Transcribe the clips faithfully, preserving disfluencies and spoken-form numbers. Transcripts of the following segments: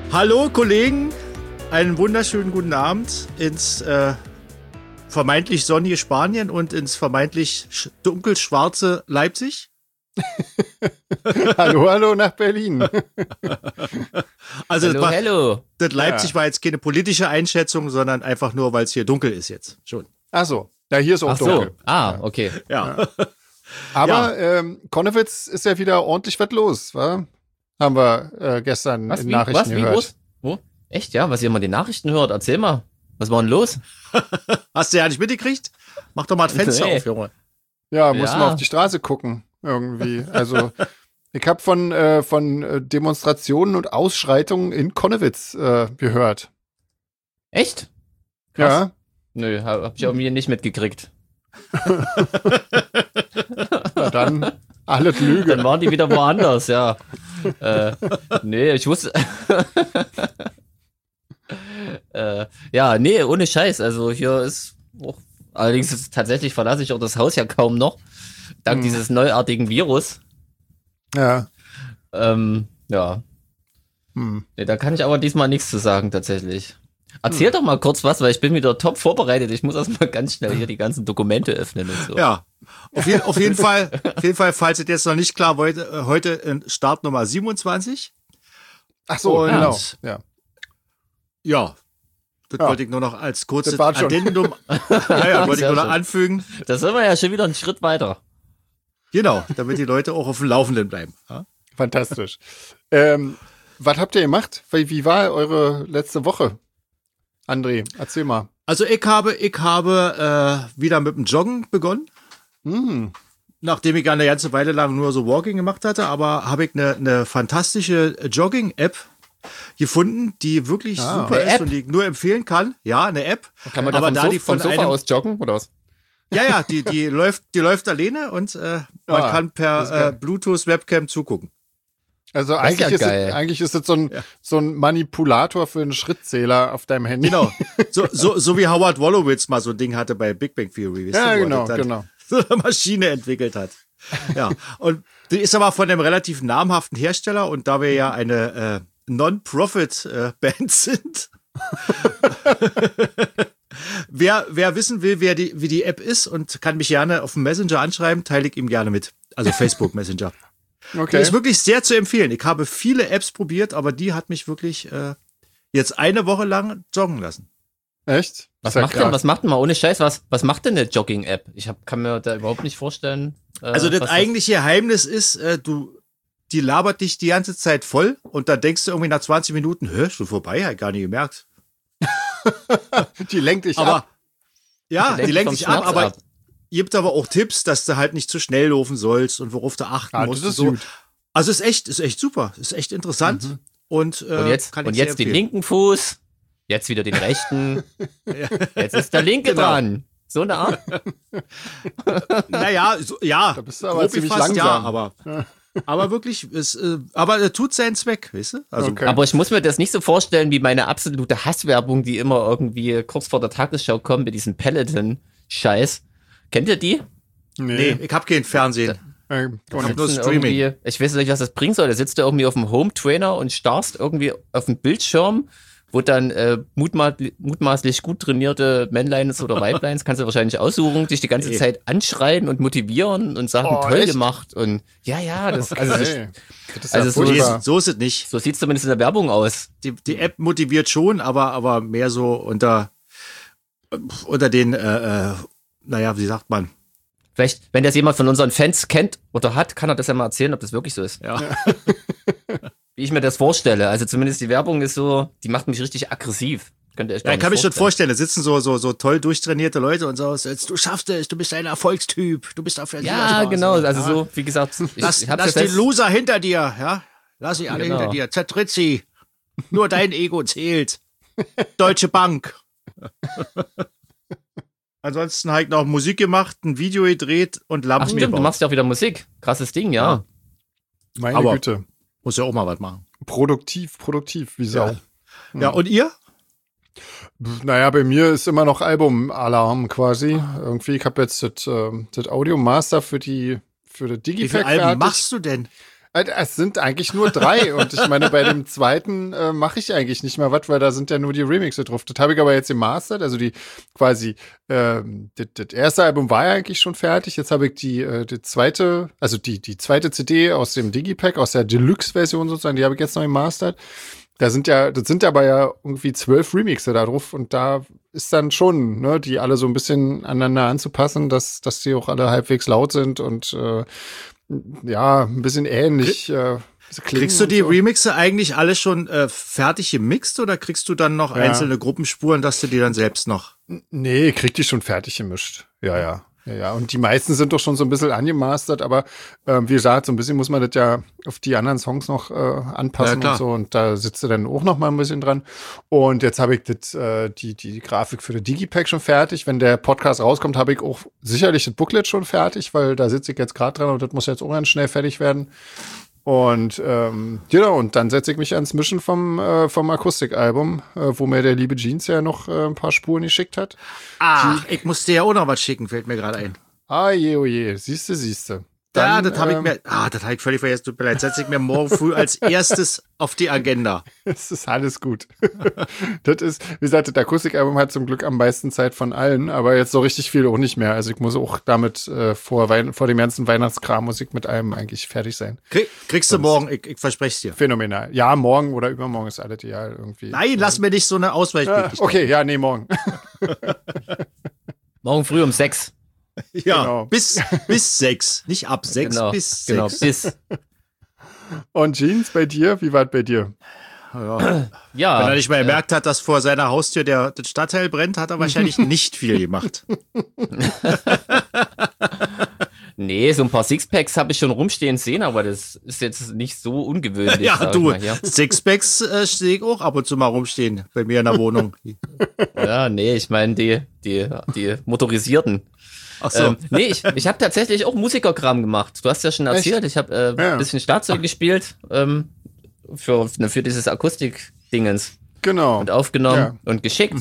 Hallo Kollegen, einen wunderschönen guten Abend ins äh, vermeintlich sonnige Spanien und ins vermeintlich sch- dunkelschwarze Leipzig. Hallo, hallo nach Berlin. Also Hallo, das, war, hallo. das Leipzig Ja. war jetzt keine politische Einschätzung, sondern einfach nur, weil es hier dunkel ist jetzt schon. Ach so, ja, hier ist auch Ach so, dunkel. ah, okay. Ja, Aber ähm, Konnewitz ist ja wieder ordentlich was los, wa? Haben wir äh, gestern Was, in wie, Nachrichten was, wie, gehört. wo? Wo? Echt, ja? Was ihr mal die Nachrichten hört? Erzähl mal. Was war denn los? hast du ja nicht mitgekriegt? Mach doch mal das Fenster Nee. auf, Junge. Ja, muss Ja. man auf die Straße gucken, irgendwie. Also, ich habe von, äh, von äh, Demonstrationen und Ausschreitungen in Konnewitz äh, gehört. Echt? Ja, Nö, hab, hab ich irgendwie nicht mitgekriegt. na dann alles Lüge. Dann waren die wieder woanders, ja. äh, nee, ich wusste. äh, ja, nee, ohne Scheiß. Also hier ist auch, allerdings ist tatsächlich verlasse ich auch das Haus ja kaum noch. Dank Hm. dieses neuartigen Virus. Ja. Ähm, ja. Hm. Nee, da kann ich aber diesmal nichts zu sagen, tatsächlich. Erzähl doch mal kurz was, weil ich bin wieder top vorbereitet. Ich muss erstmal ganz schnell hier die ganzen Dokumente öffnen und so. Ja, auf, je, auf jeden Fall, auf jeden Fall, falls es jetzt noch nicht klar wollt, äh, heute in Start Nummer siebenundzwanzig. Ach so, Und- genau. Ja. Ja, das Ja. wollte ich nur noch als kurzes Das war schon. Addendum, naja, wollte ich Sehr nur noch schön. anfügen. Da sind wir ja schon wieder einen Schritt weiter. Genau, damit die Leute auch auf dem Laufenden bleiben. Ja? Fantastisch. ähm, was habt ihr gemacht? Wie, wie war eure letzte Woche? André, erzähl mal. Also ich habe, ich habe äh, wieder mit dem Joggen begonnen, Hm. nachdem ich eine ganze Weile lang nur so Walking gemacht hatte, aber habe ich eine, eine fantastische Jogging-App gefunden, die wirklich Ah. super Eine ist App? und die ich nur empfehlen kann. Ja, eine App. Kann man da aber vom, da Sof die von vom Sofa einem, aus joggen oder was? ja, ja, die, die läuft, die läuft alleine und äh, man Ah, kann das ist per geil. äh, Bluetooth-Webcam zugucken. Also ist eigentlich ja ist, geil. es, eigentlich ist es so ein, so ein Manipulator für einen Schrittzähler auf deinem Handy. Genau. So, so, so wie Howard Wolowitz mal so ein Ding hatte bei Big Bang Theory. wisst ihr, Ja, wo er genau, das dann genau. so eine Maschine entwickelt hat. Ja. Und die ist aber von einem relativ namhaften Hersteller und da wir ja eine äh, Non-Profit-Band sind. wer, wer wissen will, wer die, wie die App ist und kann mich gerne auf dem Messenger anschreiben, teile ich ihm gerne mit. Also Facebook Messenger. Die Okay. ist wirklich sehr zu empfehlen. Ich habe viele Apps probiert, aber die hat mich wirklich äh, jetzt eine Woche lang joggen lassen. Echt? Was Ist ja macht denn, krass. was macht denn mal ohne Scheiß, was, was macht denn eine Jogging-App? Ich hab, kann mir da überhaupt nicht vorstellen. Äh, Also das was eigentliche Geheimnis ist, äh, du, die labert dich die ganze Zeit voll und dann denkst du irgendwie nach zwanzig Minuten, hä, schon vorbei, hab ich gar nicht gemerkt. Die lenkt dich Aber ab. ja, lenkt die lenkt vom dich ab, Schmerz aber ab. gibt aber auch Tipps, dass du halt nicht zu schnell laufen sollst und worauf du achten Ah, musst. das ist und so. gut. Also ist echt, ist echt super, ist echt interessant und, äh, Und jetzt, kann ich und sehr jetzt den empfehlen. linken Fuß, jetzt wieder den rechten. Jetzt ist der linke Genau. dran. So eine Art. Naja, so, ja, Da bist du aber grob ziemlich gefasst, ja, langsam. aber, aber wirklich, es, äh, aber er tut seinen Zweck, weißt du? Also, Okay. Aber ich muss mir das nicht so vorstellen wie meine absolute Hasswerbung, die immer irgendwie kurz vor der Tagesschau kommt mit diesem Peloton-Scheiß. Kennt ihr die? nee, ich hab kein Fernsehen. Äh, hab und- nur Sitzen Streaming. irgendwie- Ich weiß nicht, was das bringen soll. Da sitzt du irgendwie auf dem Home-Trainer und starrst irgendwie auf dem Bildschirm, wo dann äh, mutma mutmaßlich gut trainierte Männleins oder Weibleins, kannst du wahrscheinlich aussuchen, dich die ganze Nee. Zeit anschreien und motivieren und sagen, Oh, toll echt? gemacht. Und ja, ja, das, also, das, Okay. Das ist also ja so Nee, furchtbar. so ist es nicht. so sieht es zumindest in der Werbung aus. Die, die App motiviert schon, aber, aber mehr so unter, unter den, äh, äh, naja, wie sagt man? Vielleicht, wenn das jemand von unseren Fans kennt oder hat, kann er das ja mal erzählen, ob das wirklich so ist. Ja. Wie ich mir das vorstelle. Also zumindest die Werbung ist so, die macht mich richtig aggressiv. Könnt ihr euch Ja, gar ich kann nicht mich schon vorstellen, da sitzen so, so, so toll durchtrainierte Leute und so, du schaffst es, du bist ein Erfolgstyp, du bist auf der Ja, Siegerstraße. genau. Also Ja. so, wie gesagt, ich, Lass, ich hab's lass ja die fest- Loser hinter dir, ja? Lass sie alle Genau. hinter dir, zertritt sie. Nur dein Ego zählt. Deutsche Bank. Ansonsten habe ich noch Musik gemacht, ein Video gedreht und Ach Lampen stimmt, du gebaut. machst ja auch wieder Musik. Krasses Ding, ja. Ja. Meine Aber- Güte. Muss ja auch mal was machen. Produktiv, produktiv, wie Sau. Ja, und ihr? Pff, Naja, bei mir ist immer noch Albumalarm quasi. Irgendwie, ich habe jetzt das, ähm, das Audio Master für die für das Wie viele Digipack Alben fertig. machst du denn? Es sind eigentlich nur drei und ich meine, bei dem zweiten äh, mache ich eigentlich nicht mehr was, weil da sind ja nur die Remixe drauf. Das habe ich aber jetzt gemastert, also die quasi, ähm, das, das erste Album war ja eigentlich schon fertig, jetzt habe ich die, äh, die zweite, also die, die zweite C D aus dem Digipack, aus der Deluxe-Version sozusagen, die habe ich jetzt noch gemastert. Da sind ja, das sind aber ja irgendwie zwölf Remixe da drauf und da ist dann schon, ne, die alle so ein bisschen aneinander anzupassen, dass, dass die auch alle halbwegs laut sind und äh, ja, ein bisschen ähnlich. Äh, kriegst du die so. Remixe eigentlich alle schon äh, fertig gemixt oder kriegst du dann noch ja. einzelne Gruppenspuren, dass du die dann selbst noch? Nee, krieg die schon fertig gemischt. Ja, ja. Ja, ja, und die meisten sind doch schon so ein bisschen angemastert, aber äh, wie gesagt, so ein bisschen muss man das ja auf die anderen Songs noch äh, anpassen ja, und so und da sitzt du dann auch noch mal ein bisschen dran. Und jetzt habe ich das, äh, die, die Grafik für den Digipack schon fertig. Wenn der Podcast rauskommt, habe ich auch sicherlich das Booklet schon fertig, weil da sitze ich jetzt gerade dran und das muss jetzt auch ganz schnell fertig werden. Und ähm, genau, und dann setze ich mich ans Mischen vom, äh, vom Akustikalbum, äh, wo mir der liebe Jeans ja noch äh, ein paar Spuren geschickt hat. Ah, ich muss dir ja auch noch was schicken, fällt mir gerade ein. Ah je, oh je, siehste, siehste. Ja, das habe ich mir, ah, das habe ich völlig vergessen, tut mir leid, setze ich mir morgen früh als erstes auf die Agenda. Es ist alles gut. Das ist, wie gesagt, das Akustikalbum hat zum Glück am meisten Zeit von allen, aber jetzt so richtig viel auch nicht mehr. Also ich muss auch damit äh, vor, Wein- vor dem ganzen Weihnachtskram muss ich mit allem eigentlich fertig sein. Krieg, kriegst du morgen, ich, ich verspreche es dir. Phänomenal. Ja, morgen oder übermorgen ist alles ideal irgendwie. Nein, lass mir nicht so eine Ausweichmöglichkeit. Ja, okay, ja, nee, morgen. Morgen früh um sechs. Ja, genau. bis, bis sechs. Nicht ab sechs, genau, bis genau, sechs. Bis. Und Jeans, bei dir? Wie war es bei dir? Ja. Ja. Wenn er nicht mal gemerkt hat, dass vor seiner Haustür der, der Stadtteil brennt, hat er wahrscheinlich nicht viel gemacht. Nee, so ein paar Sixpacks habe ich schon rumstehen sehen, aber das ist jetzt nicht so ungewöhnlich. Ja, du, mal, ja. Sixpacks äh, sehe ich auch ab und zu mal rumstehen bei mir in der Wohnung. Ja, nee, ich meine die, die, die motorisierten. Ach so. Ähm, nee, ich, ich habe tatsächlich auch Musikerkram gemacht. Du hast ja schon erzählt, ich habe äh, Ja. ein bisschen Schlagzeug gespielt ähm, für, für dieses Akustik-Dingens. Genau. Und aufgenommen Ja. und geschickt.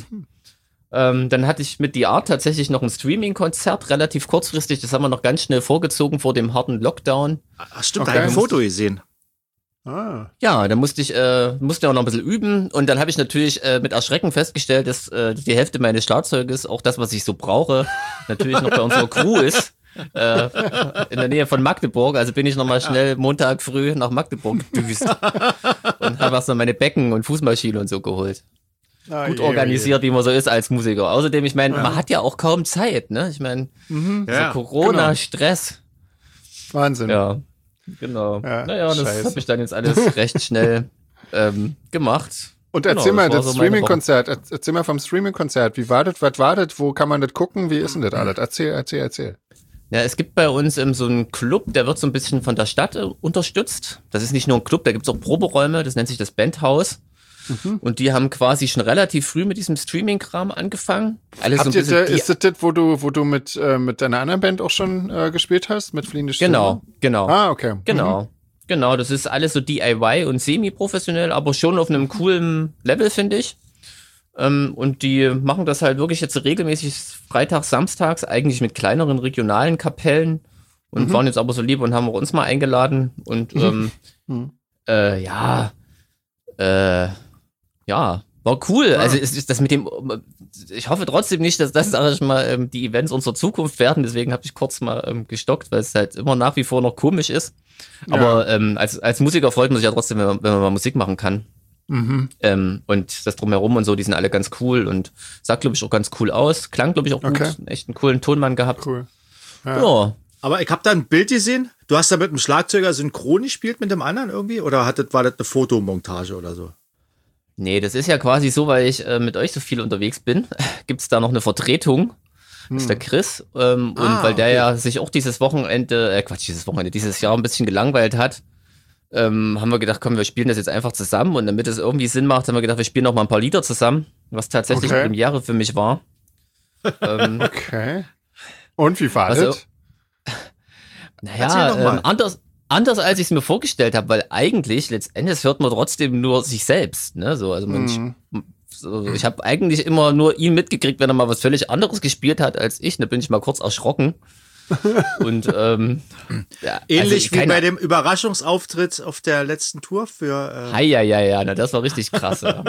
Ähm, dann hatte ich mit The Art tatsächlich noch ein Streaming-Konzert, relativ kurzfristig. Das haben wir noch ganz schnell vorgezogen vor dem harten Lockdown. Ach stimmt, Okay. da habe ich ein Foto gesehen. Ah. Ja, da musste ich äh, musste auch noch ein bisschen üben. Und dann habe ich natürlich äh, mit Erschrecken festgestellt, dass äh, die Hälfte meines Schlagzeuges, auch das, was ich so brauche, natürlich noch bei unserer Crew ist. Äh, in der Nähe von Magdeburg. Also bin ich nochmal schnell Montag früh nach Magdeburg gedüst und habe erst noch meine Becken und Fußmaschine und so geholt. Ah, Gut je, organisiert, wie man so ist als Musiker. Außerdem, ich meine, Ja. man hat ja auch kaum Zeit, ne? Ich meine, Mhm. so Ja, Corona, genau. Stress. Wahnsinn. Ja, genau. Ja, naja, das scheiße. habe ich dann jetzt alles recht schnell ähm, gemacht. Und Genau, erzähl mal, das war das so meine Streaming-Konzert, er- erzähl mal vom Streaming-Konzert. Wie war das, was war das, wo kann man das gucken, wie ist denn das alles? Erzähl, erzähl, erzähl. Ja, es gibt bei uns ähm, so einen Club, der wird so ein bisschen von der Stadt äh, unterstützt. Das ist nicht nur ein Club, da gibt's auch Proberäume, das nennt sich das Bandhaus. Mhm. Und die haben quasi schon relativ früh mit diesem Streaming-Kram angefangen. Alles so Habt ein ihr, bisschen da, die- ist das das, wo du, wo du mit, äh, mit deiner anderen Band auch schon äh, gespielt hast, mit Fliehende Stimme? Genau, genau. Ah, okay. Genau. Genau, das ist alles so D I Y und semi-professionell, aber schon auf einem coolen Level, finde ich. Ähm, und die machen das halt wirklich jetzt regelmäßig freitags, samstags, eigentlich mit kleineren regionalen Kapellen und Mhm. waren jetzt aber so lieb und haben auch uns mal eingeladen. Und ähm, Mhm. äh, ja, äh, ja, war cool. Also es ist das mit dem, ich hoffe trotzdem nicht, dass das, sag ich mal, ähm, die Events unserer Zukunft werden. Deswegen habe ich kurz mal ähm, gestockt, weil es halt immer nach wie vor noch komisch ist. Aber ähm, als, als Musiker freut man sich ja trotzdem, wenn man, wenn man mal Musik machen kann. Mhm. Ähm, und das Drumherum und so, die sind alle ganz cool und sah, glaube ich, auch ganz cool aus. Klang, glaube ich, auch Okay. gut. Echt einen coolen Tonmann gehabt. Cool. Ja. Ja. Aber ich habe da ein Bild gesehen. Du hast da mit einem Schlagzeuger synchron gespielt mit dem anderen irgendwie? Oder hat das, war das eine Fotomontage oder so? Nee, das ist ja quasi so, weil ich äh, mit euch so viel unterwegs bin, gibt's da noch eine Vertretung. Das ist der Chris. Ähm, Ah, und weil der okay. ja sich auch dieses Wochenende, äh, Quatsch, dieses Wochenende, dieses Jahr ein bisschen gelangweilt hat, ähm, haben wir gedacht, komm, wir spielen das jetzt einfach zusammen. Und damit es irgendwie Sinn macht, haben wir gedacht, wir spielen noch mal ein paar Lieder zusammen, was tatsächlich Okay. eine Premiere für mich war. ähm, Okay. Und wie war Also, das? Erzähl naja, doch mal. ähm, anders, anders als ich es mir vorgestellt habe, weil eigentlich letztendlich hört man trotzdem nur sich selbst. Ne? So, also man, Mhm. so, ich habe eigentlich immer nur ihn mitgekriegt, wenn er mal was völlig anderes gespielt hat als ich. Da bin ich mal kurz erschrocken. Und ähm, ja, Ähnlich also, wie keine, bei dem Überraschungsauftritt auf der letzten Tour für. Äh Hi, ja, ja, ja, na, das war richtig krass. Ja.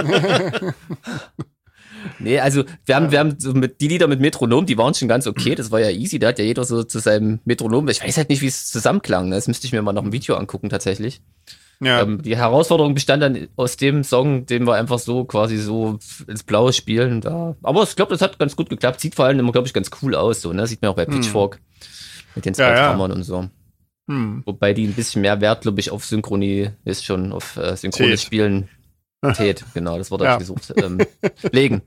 Nee, also wir haben, wir haben so mit, die Lieder mit Metronom, die waren schon ganz okay, das war ja easy, da hat ja jeder so zu seinem Metronom, ich weiß halt nicht, wie es zusammenklang, ne? Das müsste ich mir mal noch ein Video angucken tatsächlich. Ja. Ähm, die Herausforderung bestand dann aus dem Song, den wir einfach so quasi so ins Blaue spielen. Da. Aber ich glaube, das hat ganz gut geklappt, sieht vor allem immer, glaube ich, ganz cool aus, so, ne? Sieht man auch bei Pitchfork hm. mit den zwei Kammern ja, ja. und so. Hm. Wobei die ein bisschen mehr Wert, glaube ich, auf Synchronie ist schon, auf äh, synchrones Spielen. Tät, genau, das Wort habe ich gesucht. Ähm, legen.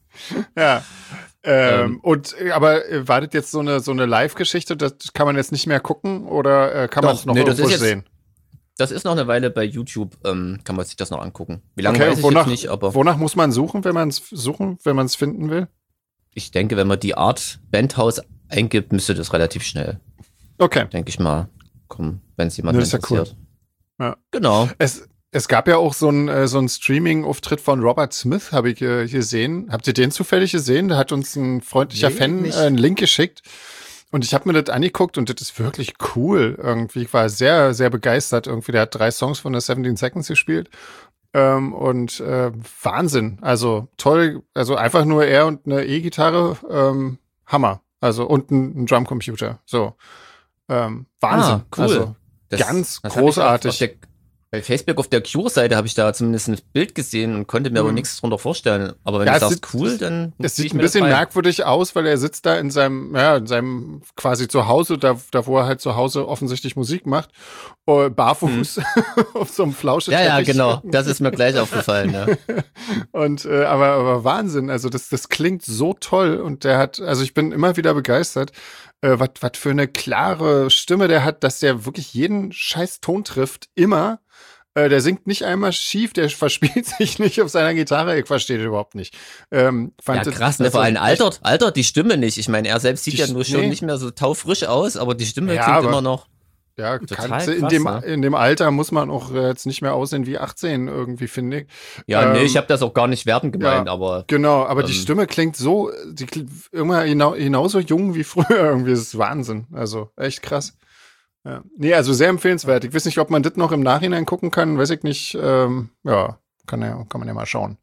Ja. Ähm, ähm, und aber äh, war das jetzt so eine so eine Live-Geschichte? Das kann man jetzt nicht mehr gucken oder äh, kann man es noch nee, irgendwo sehen? Das ist noch eine Weile bei YouTube. Ähm, kann man sich das noch angucken. Wie lange okay, weiß ich wonach, jetzt nicht, aber wonach muss man suchen, wenn man es suchen, wenn man es finden will? Ich denke, wenn man die Art Bandhaus eingibt, müsste das relativ schnell. Okay. Denke ich mal. Komm, wenn es jemand interessiert. Ja, cool. Ja. Genau. Es Es gab ja auch so einen äh, so ein Streaming-Auftritt von Robert Smith, habe ich äh, gesehen. Habt ihr den zufällig gesehen? Da hat uns ein freundlicher nee, Fan äh, einen Link geschickt. Und ich habe mir das angeguckt und das ist wirklich cool irgendwie. Ich war sehr, sehr begeistert irgendwie. Der hat drei Songs von der siebzehn Seconds gespielt. Ähm, und äh, Wahnsinn. Also toll. Also einfach nur er und eine E-Gitarre. Ähm, Hammer. Also und ein, ein Drumcomputer. So. Ähm, Wahnsinn. Ah, cool. Also das, ganz das großartig. Bei Facebook auf der Cure-Seite habe ich da zumindest ein Bild gesehen und konnte mir hm. aber nichts drunter vorstellen. Aber wenn ja, du sagst, sieht, cool, dann es sieht ein bisschen merkwürdig aus, weil er sitzt da in seinem, ja, in seinem quasi Zuhause, da, da wo er halt zu Hause offensichtlich Musik macht, uh, barfuß hm. auf so einem Flauscheteppich. Ja, ja, genau. Das ist mir gleich aufgefallen. Ja. Und äh, aber, aber Wahnsinn. Also das, das klingt so toll und der hat, also ich bin immer wieder begeistert. Äh, was was für eine klare Stimme der hat, dass der wirklich jeden scheiß Ton trifft, immer. Äh, der singt nicht einmal schief, der verspielt sich nicht auf seiner Gitarre, ich verstehe das überhaupt nicht. Ähm, fand ja, krass, das, ne, vor allem altert, altert die Stimme nicht. Ich meine, er selbst sieht ja nur schon nee. nicht mehr so taufrisch aus, aber die Stimme ja, klingt aber, immer noch. Ja, total kannst, krass, in, dem, ne? in dem Alter muss man auch jetzt nicht mehr aussehen wie achtzehn irgendwie, finde ich. Ja, ähm, nee, ich habe das auch gar nicht wertend gemeint, ja, aber. Genau, aber ähm, die Stimme klingt so, die klingt immer genau, genauso jung wie früher irgendwie. Das ist Wahnsinn. Also echt krass. Ja. Nee, also sehr empfehlenswert. Ich weiß nicht, ob man das noch im Nachhinein gucken kann, weiß ich nicht. Ähm, ja, kann, ja, kann man ja mal schauen.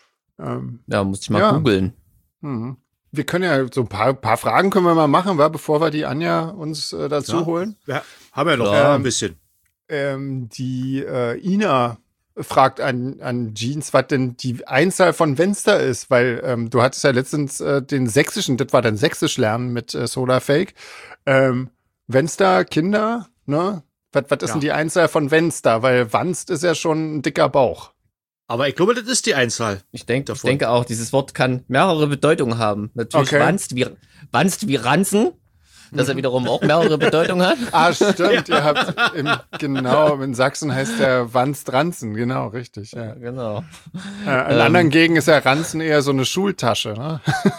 Ähm, ja, muss ich mal ja. googeln. Mhm. Wir können ja so ein paar, paar Fragen können wir mal machen, wa, bevor wir die Anja uns äh, dazu ja. holen. Ja, haben wir noch ja. ein bisschen. Ähm, die äh, Ina fragt an, an Jeans, was denn die Einzahl von Fenster ist, weil ähm, du hattest ja letztens äh, den sächsischen, das war dein Sächsisch lernen mit äh, Solar Fake. Ähm, Fenster, Kinder, ne? Was, was ist ja. denn die Einzahl von Fenster? Weil Wanst ist ja schon ein dicker Bauch. Aber ich glaube, das ist die Einzahl. Ich, denk, ich denke auch, dieses Wort kann mehrere Bedeutungen haben. Natürlich okay. Wanst wie, Wanst wie Ranzen, dass er wiederum auch mehrere Bedeutungen hat. Ah, stimmt. ja. Ihr habt im, genau, in Sachsen heißt der Wanst Ranzen, genau, richtig. Ja. Ja, genau. Äh, in ähm, anderen Gegenden ist ja Ranzen eher so eine Schultasche, ne?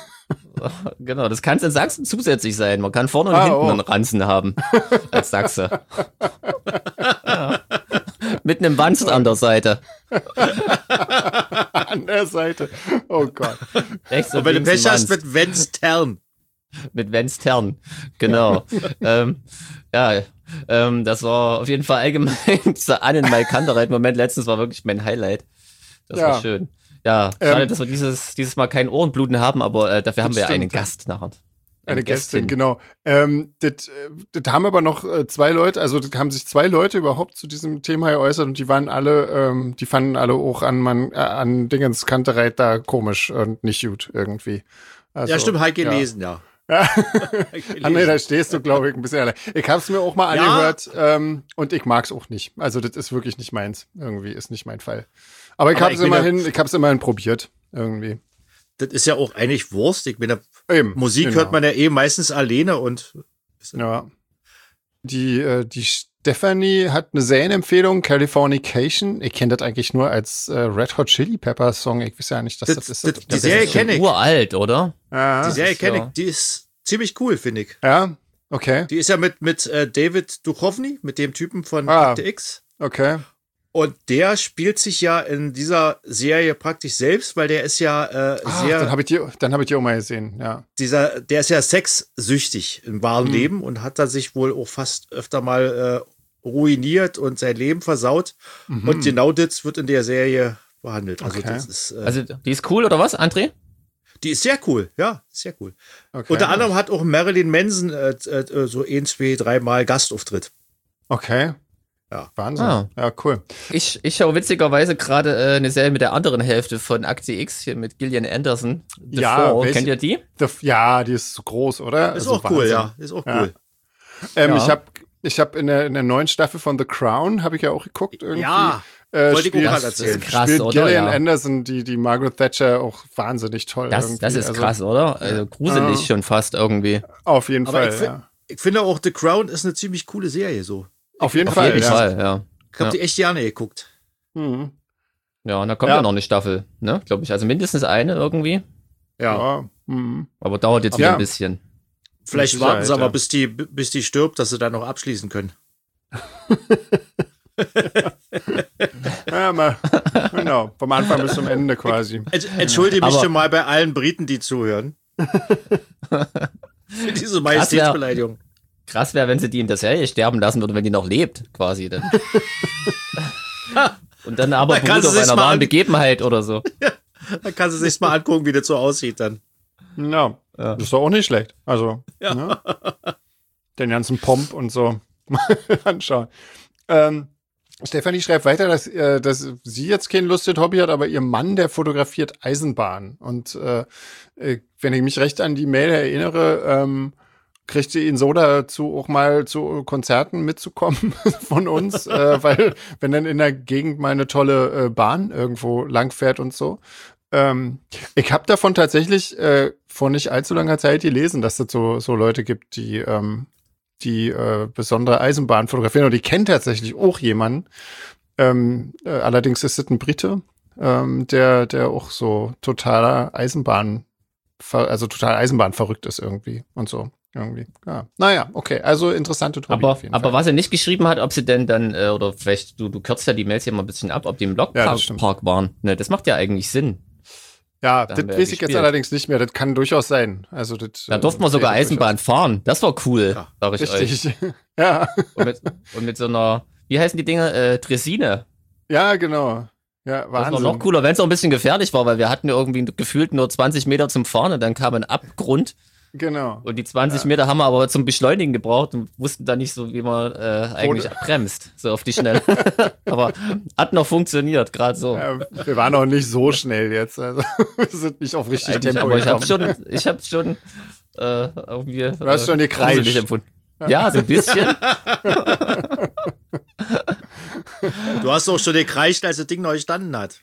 Genau, das kann es in Sachsen zusätzlich sein. Man kann vorne und ah, hinten oh. einen Ranzen haben als Sachse. Ja. Mit einem Wanst an der Seite. An der Seite. Oh Gott. Rechts und, und wenn du Pech hast, mit mit Wenstern. Mit Wenstern, genau. ähm, ja, ähm, das war auf jeden Fall allgemein dieser Annen Mai Kantereit-Moment letztens war wirklich mein Highlight. Das ja. war schön. Ja, schade, ähm, dass wir dieses, dieses Mal kein Ohrenbluten haben, aber äh, dafür haben wir stimmt. einen Gast nachher. Eine, eine Gästin, genau. Ähm, das, das haben aber noch äh, zwei Leute, also das haben sich zwei Leute überhaupt zu diesem Thema geäußert und die waren alle, ähm, die fanden alle auch an man, äh, an Dingens Kantereit da komisch und nicht gut irgendwie. Also, ja, stimmt, halt gelesen, ja. ja. Ah, nee, da stehst du, glaube ich, ein bisschen allein. Ich hab's mir auch mal ja. angehört ähm, und ich mag's auch nicht. Also das ist wirklich nicht meins. Irgendwie ist nicht mein Fall. Aber ich aber hab's ich immerhin, da, ich hab's immerhin probiert. Irgendwie. Das ist ja auch eigentlich Wurst. Ich bin Eben, Musik genau. hört man ja eh meistens alleine und ja. Die, äh, die Stephanie hat eine Serienempfehlung, Californication. Ich kenne das eigentlich nur als äh, Red Hot Chili Peppers Song. Ich weiß ja nicht, dass das, das ist. Das, das, die Serie kenne ich. Uralt, oder? Ja, die Serie kenne ja. ich. Die ist ziemlich cool, finde ich. Ja, okay. Die ist ja mit, mit äh, David Duchovny, mit dem Typen von ah, Akte X. Okay. Und der spielt sich ja in dieser Serie praktisch selbst, weil der ist ja äh, Ach, sehr, dann habe ich die, dann habe ich die auch mal gesehen, ja. dieser, der ist ja sexsüchtig im wahren Hm. Leben und hat da sich wohl auch fast öfter mal äh, ruiniert und sein Leben versaut. Mhm. Und genau das wird in der Serie behandelt. Also Okay. das ist, äh, Also, die ist cool, oder was, André? die ist sehr cool, ja, sehr cool. Okay. Unter anderem hat auch Marilyn Manson äh, äh, so ein, zwei, dreimal Gastauftritt. Okay. Ja. Wahnsinn. Ah. Ja, cool. Ich, ich schaue witzigerweise gerade äh, eine Serie mit der anderen Hälfte von Akte X, hier mit Gillian Anderson. The Ja, Fall. welche- Kennt ihr die? The, ja, die ist so groß, oder? Ist Also auch cool, Wahnsinn. ja, ist auch Ja. cool. Ähm, Ja. Ich habe ich hab in, der, in der neuen Staffel von The Crown, habe ich ja auch geguckt irgendwie. Ja, äh, wollte ich auch spielt, gerade Das erzählen. ist krass, spielt oder? Gillian Ja. Anderson, die, die Margaret Thatcher, auch wahnsinnig toll. Das, irgendwie. das ist Also, krass, oder? Also gruselig Ja. schon fast irgendwie. Auf jeden Aber Fall, ich, fi- ja. ich finde auch The Crown ist eine ziemlich coole Serie so. Auf jeden Auf Fall, jeden ja. Fall, ja. Ich habe Ja. die echt gerne geguckt. Mhm. Ja, und da kommt ja, Ja. noch eine Staffel, ne? Glaube ich. Also mindestens eine irgendwie. Ja. Ja. Mhm. Aber dauert jetzt wieder Ja. ein bisschen. Vielleicht Mit warten sie Sicherheit, aber, ja. bis die, bis die stirbt, dass sie dann noch abschließen können. Ja, mal, genau. Vom Anfang bis zum Ende quasi. Ent- Entschuldige mich Aber- schon mal bei allen Briten, die zuhören. Für diese Majestätsbeleidigung. Krass wäre, wenn sie die in der Serie sterben lassen würden, wenn die noch lebt, quasi. Dann. Und dann aber Man kann beruht auf sie sich einer mal wahren an- Begebenheit oder so. Dann kann sie sich mal angucken, wie das so aussieht dann. Ja, Ja. das ist doch auch nicht schlecht. Also, Ja. ne? Den ganzen Pomp und so anschauen. Ähm, Stefanie schreibt weiter, dass, äh, dass sie jetzt kein lustiges Hobby hat, aber ihr Mann, der fotografiert Eisenbahn. Und äh, äh, wenn ich mich recht an die Mail erinnere, ähm, kriegt sie ihn so dazu, auch mal zu Konzerten mitzukommen von uns, äh, weil wenn dann in der Gegend mal eine tolle äh, Bahn irgendwo langfährt und so. Ähm, ich habe davon tatsächlich äh, vor nicht allzu langer Zeit gelesen, dass es so, so Leute gibt, die ähm, die äh, besondere Eisenbahn fotografieren. Und ich kenne tatsächlich auch jemanden. Ähm, äh, allerdings ist es ein Brite, ähm, der, der auch so totaler Eisenbahn, also total Eisenbahn verrückt ist irgendwie und so. Irgendwie. Ja. Naja, okay. Also interessante Hobby Aber, auf jeden aber Fall. was er nicht geschrieben hat, ob sie denn dann, äh, oder vielleicht, du, du kürzt ja die Mails hier mal ein bisschen ab, ob die im Ja, das Blockpark stimmt. Park waren. Ne, das macht ja eigentlich Sinn. Ja, Da das haben wir weiß ich jetzt gespielt. allerdings nicht mehr. Das kann durchaus sein. Also das, Da äh, durften wir sogar sehe ich Eisenbahn fahren. Das war cool, Ja, sag ich durchaus. euch. Richtig. Ja. Und mit, und mit so einer, wie heißen die Dinger? Äh, Dressine. Ja, genau. Ja, Das war Wahnsinn. noch cooler, wenn es auch ein bisschen gefährlich war, weil wir hatten ja irgendwie gefühlt nur zwanzig Meter zum Fahren und dann kam ein Abgrund Genau. und die zwanzig Meter haben wir aber zum Beschleunigen gebraucht und wussten dann nicht so, wie man äh, eigentlich bremst, so auf die Schnelle. Aber hat noch funktioniert, gerade so. Ja, wir waren auch nicht so schnell jetzt. Also wir sind nicht auf richtig Eigentlich, Tempo aber ich habe gekommen. schon, ich habe schon äh, irgendwie. Du hast schon gekreischt. gruselig empfunden. Ja, so ein bisschen. Du hast doch schon gekreischt, als das Ding neu gestanden hat.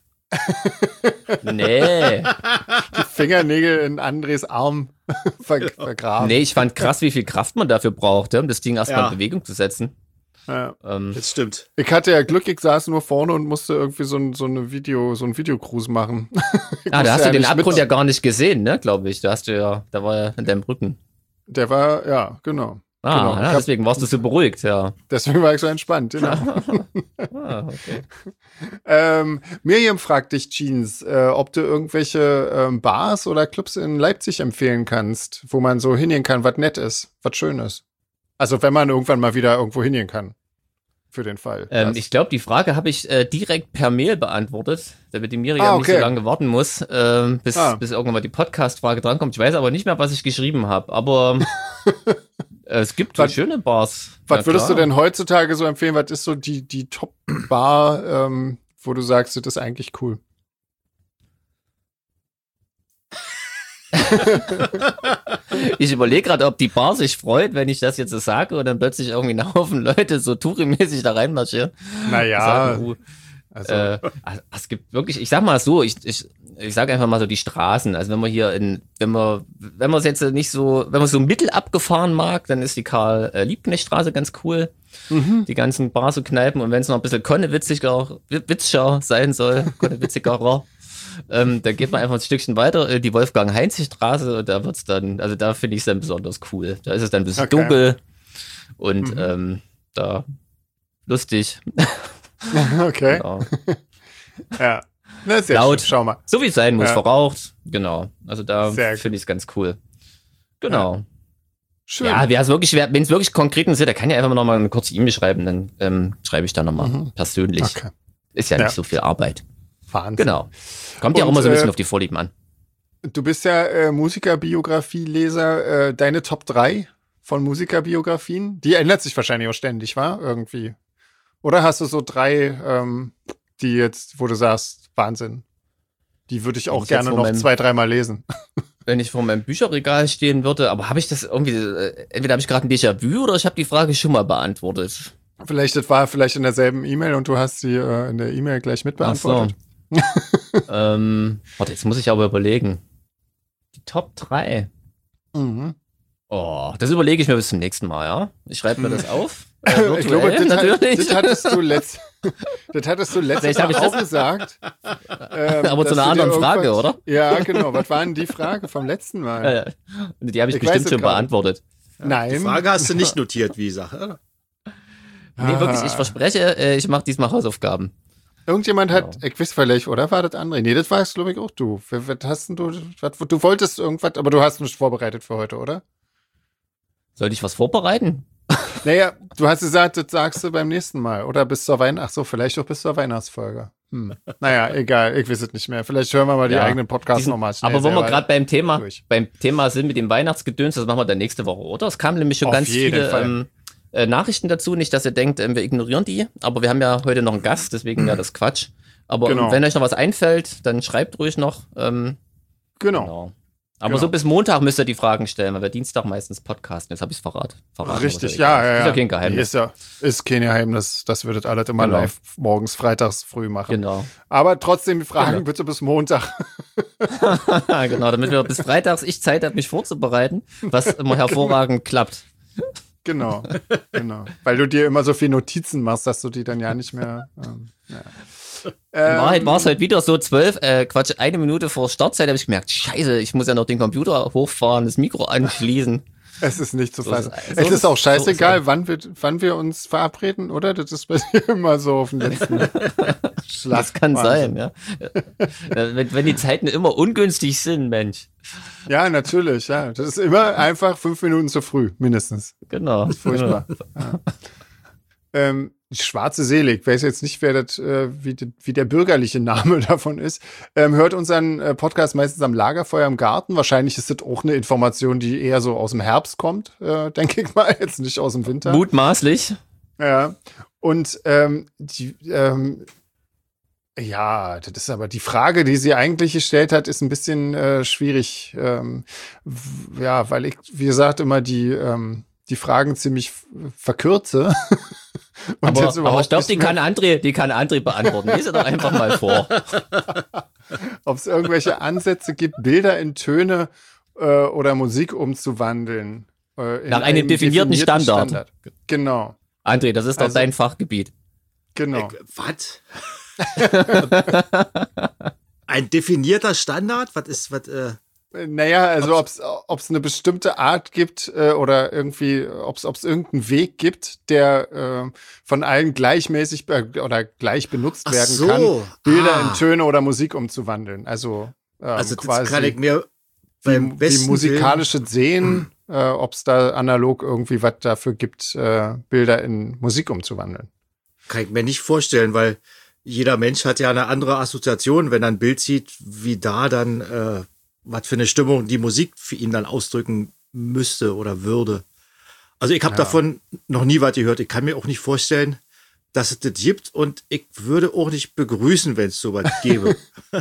Nee. Die Fingernägel in Andres Arm ver vergraben. Nee, ich fand krass, wie viel Kraft man dafür brauchte, um das Ding erstmal Ja. in Bewegung zu setzen. Ja. Ähm, Das stimmt. Ich hatte ja Glück, ich saß nur vorne und musste irgendwie so ein, so eine Video, so ein Videocruise machen. Ich ah, musste da hast du ja den nicht Abgrund mit- ja gar nicht gesehen, ne, glaube ich. Da hast du ja, da war ja in deinem Rücken. Der war, ja, genau. Ah, Genau. ja, Ich hab- deswegen warst du so beruhigt, ja. Deswegen war ich so entspannt, genau. Ah, okay. ähm, Miriam fragt dich, Jeans, äh, ob du irgendwelche ähm, Bars oder Clubs in Leipzig empfehlen kannst, wo man so hingehen kann, was nett ist, was schön ist. Also wenn man irgendwann mal wieder irgendwo hingehen kann. Für den Fall. Ähm, dass- ich glaube, die Frage habe ich äh, direkt per Mail beantwortet, damit die Miriam Ah, nicht okay. so lange warten muss, ähm, bis, Ah. bis irgendwann mal die Podcast-Frage drankommt. Ich weiß aber nicht mehr, was ich geschrieben habe, aber äh, es gibt Was- schöne Bars. Was Ja, würdest klar. du denn heutzutage so empfehlen? Was ist so die, die Top-Bar, ähm, wo du sagst, das ist eigentlich cool? Ich überlege gerade, ob die Bar sich freut, wenn ich das jetzt so sage und dann plötzlich irgendwie ein Haufen Leute so Touri-mäßig da reinmarschieren. Naja, Sagen, uh, also, Äh, also es gibt wirklich, ich sag mal so, ich, ich, ich sag einfach mal so die Straßen. Also wenn man hier in, wenn man, wenn man es jetzt nicht so, wenn man so mittel abgefahren mag, dann ist die Karl-Liebknecht-Straße ganz cool. mhm. Die ganzen Bars und Kneipen. Und wenn es noch ein bisschen konnewitziger, witziger sein soll, konnewitzigerer, ähm, da geht man einfach ein Stückchen weiter, äh, die Wolfgang-Heinzig-Straße, und da wird's dann, also da finde ich es dann besonders cool. Da ist es dann ein bisschen Okay. dunkel und Mhm. ähm, da lustig. Okay. Genau. Ja. Na, sehr Laut. schön. Schau mal. So wie es sein muss, Ja. verraucht. Genau. Also da Sehr finde ich es ganz cool. Genau. Schön. Ja, wer es wirklich, wenn es wirklich konkret ist, der kann ja einfach noch mal eine kurze E-Mail schreiben, dann ähm, schreibe ich da nochmal Mhm. persönlich. Okay. Ist ja Ja. nicht so viel Arbeit. Wahnsinn. Genau. Kommt ja auch Und, immer so ein bisschen äh, auf die Vorlieben an. Du bist ja äh, Musikerbiografie-Leser. Äh, deine Top drei von Musikerbiografien, die ändert sich wahrscheinlich auch ständig, wa? Irgendwie. Oder hast du so drei, ähm, die jetzt, wo du sagst, Wahnsinn, die würde ich Wenn auch ich gerne jetzt vor noch meinem- zwei, dreimal lesen. Wenn ich vor meinem Bücherregal stehen würde, aber habe ich das irgendwie, äh, entweder habe ich gerade ein Déjà-vu oder ich habe die Frage schon mal beantwortet. Vielleicht, das war vielleicht in derselben E-Mail und du hast sie äh, in der E-Mail gleich Ach so. mitbeantwortet. ähm, warte, jetzt muss ich aber überlegen. Die Top drei. Mhm. Oh, das überlege ich mir bis zum nächsten Mal, ja? Ich schreibe mir das auf. Äh, Ich glaube, virtuell, das, hat, natürlich. das hattest du letzt, das hattest du letztes Vielleicht Mal hab ich auch das- gesagt. ähm, Aber zu dass einer du dir anderen Frage, irgendwas- oder? Ja, genau. Was war denn die Frage vom letzten Mal? Ja, ja. Die habe ich, Ich weiß bestimmt es schon gerade. beantwortet. Nein. Die Frage hast du nicht notiert, wie gesagt. oder? Nee, wirklich, Ah. ich verspreche, äh, ich mache diesmal Hausaufgaben. Irgendjemand hat, Genau. ich weiß vielleicht, oder war das André? Nee, das warst, glaube ich, auch du. Was was hast denn du, was, du wolltest irgendwas, aber du hast nicht vorbereitet für heute, oder? Sollte ich was vorbereiten? Naja, du hast gesagt, das sagst du beim nächsten Mal. Oder bis zur Weihnachts, ach so, vielleicht auch bis zur Weihnachtsfolge. Hm. Naja, egal, ich weiß es nicht mehr. Vielleicht hören wir mal die Ja. eigenen Podcasts Diesen- nochmal schnell. Aber wo wir selber gerade beim Thema, durch. beim Thema sind mit dem Weihnachtsgedöns, das machen wir dann nächste Woche, oder? Es kamen nämlich schon Auf ganz jeden viele Fall. ähm, äh, Nachrichten dazu. Nicht, dass ihr denkt, ähm, wir ignorieren die, aber wir haben ja heute noch einen Gast, deswegen wäre das Quatsch. Aber Genau. ähm, wenn euch noch was einfällt, dann schreibt ruhig noch. Ähm, Genau. genau. Aber Genau. so bis Montag müsst ihr die Fragen stellen, weil wir Dienstag meistens podcasten. Jetzt habe ich es verraten. verraten. Richtig, aber ja, ja, ja. Ist ja kein Nee, Geheimnis. Ist ja, ist kein Geheimnis. Das würdet alles immer Genau. live morgens, freitags früh machen. Genau. Aber trotzdem die Fragen Genau. bitte bis Montag. genau, damit wir bis freitags ich Zeit habe, mich vorzubereiten, was immer hervorragend klappt. Genau, genau. Weil du dir immer so viel Notizen machst, dass du die dann ja nicht mehr. Ähm, ja. In Wahrheit Ähm, war es heute wieder so zwölf, äh, Quatsch, eine Minute vor Startzeit habe ich gemerkt, scheiße, ich muss ja noch den Computer hochfahren, das Mikro anschließen. Es ist nicht zu So fassen. ist- so es ist ist- auch so scheißegal, ist- wann, wir, wann wir uns verabreden, oder? Das ist bei dir immer so auf den letzten Schlag. Das kann Wahnsinn. sein, ja. Ja, wenn, wenn die Zeiten immer ungünstig sind, Mensch. Ja, natürlich, ja. Das ist immer einfach fünf Minuten zu früh, mindestens. Genau. Furchtbar. Ja. Ähm, die schwarze Seele, ich weiß jetzt nicht, wer das, äh, wie, das- wie der bürgerliche Name davon ist, ähm, hört unseren äh, Podcast meistens am Lagerfeuer im Garten. Wahrscheinlich ist das auch eine Information, die eher so aus dem Herbst kommt, äh, denke ich mal, jetzt nicht aus dem Winter. Mutmaßlich. Ja. Und ähm, die, ähm, ja, das ist aber die Frage, die sie eigentlich gestellt hat, ist ein bisschen äh, schwierig. Ähm, w- ja, weil ich, wie gesagt, immer die, ähm, die Fragen ziemlich f- verkürze. Und Aber, jetzt aber überhaupt ich glaube, nicht die mehr, kann André, die kann André beantworten. Lese doch einfach mal vor. ob es irgendwelche Ansätze gibt, Bilder in Töne äh, oder Musik umzuwandeln. Äh, in Nach einem definierten Standard. Genau, André, das ist doch Also- dein Fachgebiet. genau. Äh, was? Ein definierter Standard? Was ist, was, äh, Naja, also ob es eine bestimmte Art gibt äh, oder irgendwie, ob es irgendeinen Weg gibt, der äh, von allen gleichmäßig be oder gleich benutzt Ach werden so. kann, Bilder Ah. in Töne oder Musik umzuwandeln. Also, ähm, also das quasi kann ich mir wie, beim wie besten musikalische Sehen, äh, ob es da analog irgendwie was dafür gibt, äh, Bilder in Musik umzuwandeln. Willen kann ich mir nicht vorstellen, weil jeder Mensch hat ja eine andere Assoziation, wenn er ein Bild sieht, wie da dann, äh, was für eine Stimmung die Musik für ihn dann ausdrücken müsste oder würde. Also ich habe Ja. davon noch nie was gehört. Ich kann mir auch nicht vorstellen, dass es das gibt und ich würde auch nicht begrüßen, wenn es sowas gäbe.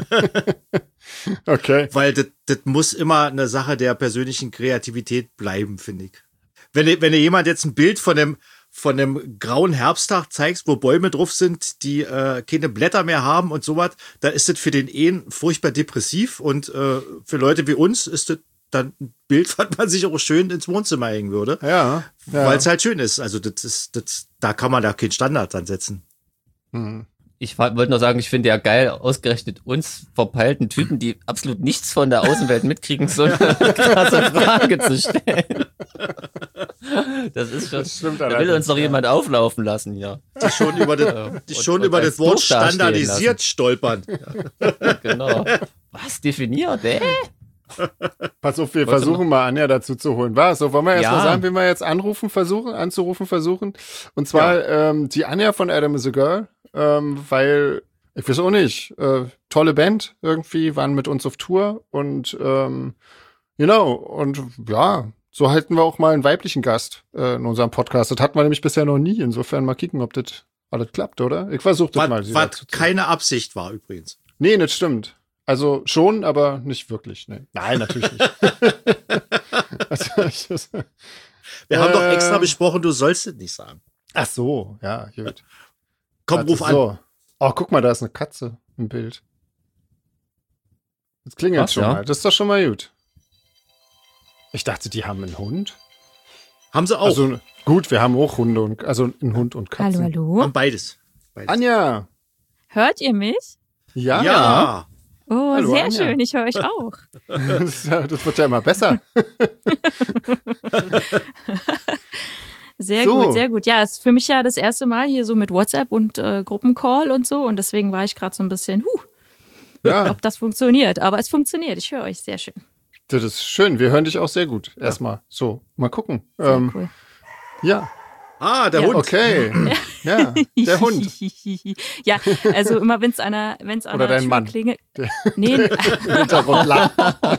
Okay. Weil das, das muss immer eine Sache der persönlichen Kreativität bleiben, finde ich. Wenn, dir- wenn dir jemand jetzt ein Bild von dem, von dem grauen Herbsttag zeigst, wo Bäume drauf sind, die äh, keine Blätter mehr haben und sowas, dann ist das für den einen furchtbar depressiv und äh, für Leute wie uns ist das dann ein Bild, was man sich auch schön ins Wohnzimmer hängen würde, Ja. ja. weil es halt schön ist. Also das ist, das, da kann man da keinen Standard dann setzen. Hm. Ich wollte nur sagen, ich finde ja geil, ausgerechnet uns verpeilten Typen, die absolut nichts von der Außenwelt mitkriegen, so eine krasse Frage zu stellen. Das ist schon, Das stimmt da will allerdings, uns doch ja. jemand auflaufen lassen, ja. Die schon über das, die Und- schon und über als das Wort doof dastehen standardisiert lassen. stolpern. Genau. Was definiert, ey? Pass auf, wir Wolltest du versuchen mal Anja dazu zu holen. Was? So, wollen wir erst Ja. mal sagen, wie wir jetzt anrufen versuchen, anzurufen versuchen? Und zwar ähm, die Anja von Adam is a Girl, ähm, weil, ich weiß auch nicht, äh, tolle Band irgendwie, waren mit uns auf Tour und ähm, genau, und ja, so halten wir auch mal einen weiblichen Gast äh, in unserem Podcast. Das hatten wir nämlich bisher noch nie. Insofern mal kicken, ob das alles klappt, oder? Ich versuche das mal. sie Was, dazu was zu- keine Absicht war übrigens. Nee, das stimmt. Also schon, aber nicht wirklich. Nee. Nein, natürlich nicht. also, ich, das, Wir haben doch extra Ähm. besprochen, du sollst es nicht sagen. ach so, ja, gut. Komm, Warte, ruf an. so. Oh, guck mal, da ist eine Katze im Bild. Das klingelt Was, schon ja? mal. Das ist doch schon mal gut. Ich dachte, die haben einen Hund. Haben sie auch. Also gut, wir haben auch Hunde und also einen Hund und Katzen. Hallo, hallo. haben beides. beides. Anja. Hört ihr mich? Ja. Ja. Oh, Hallo, sehr Anja. schön. Ich höre euch auch. Das, das wird ja immer besser. Sehr So. gut, sehr gut. Ja, es ist für mich ja das erste Mal hier so mit WhatsApp und äh, Gruppencall und so. Und deswegen war ich gerade so ein bisschen, huh, Ja, ob das funktioniert. Aber es funktioniert. Ich höre euch sehr schön. das ist schön. Wir hören dich auch sehr gut. Erstmal. So, mal gucken. Sehr Ähm, cool. ja, Ah, der Ja, Hund. okay. Ja, der Hund. Ja, also immer wenn es an der, wenn's an Oder der dein Tür Mann. klingelt. Der- Nee, Im Hintergrund lacht.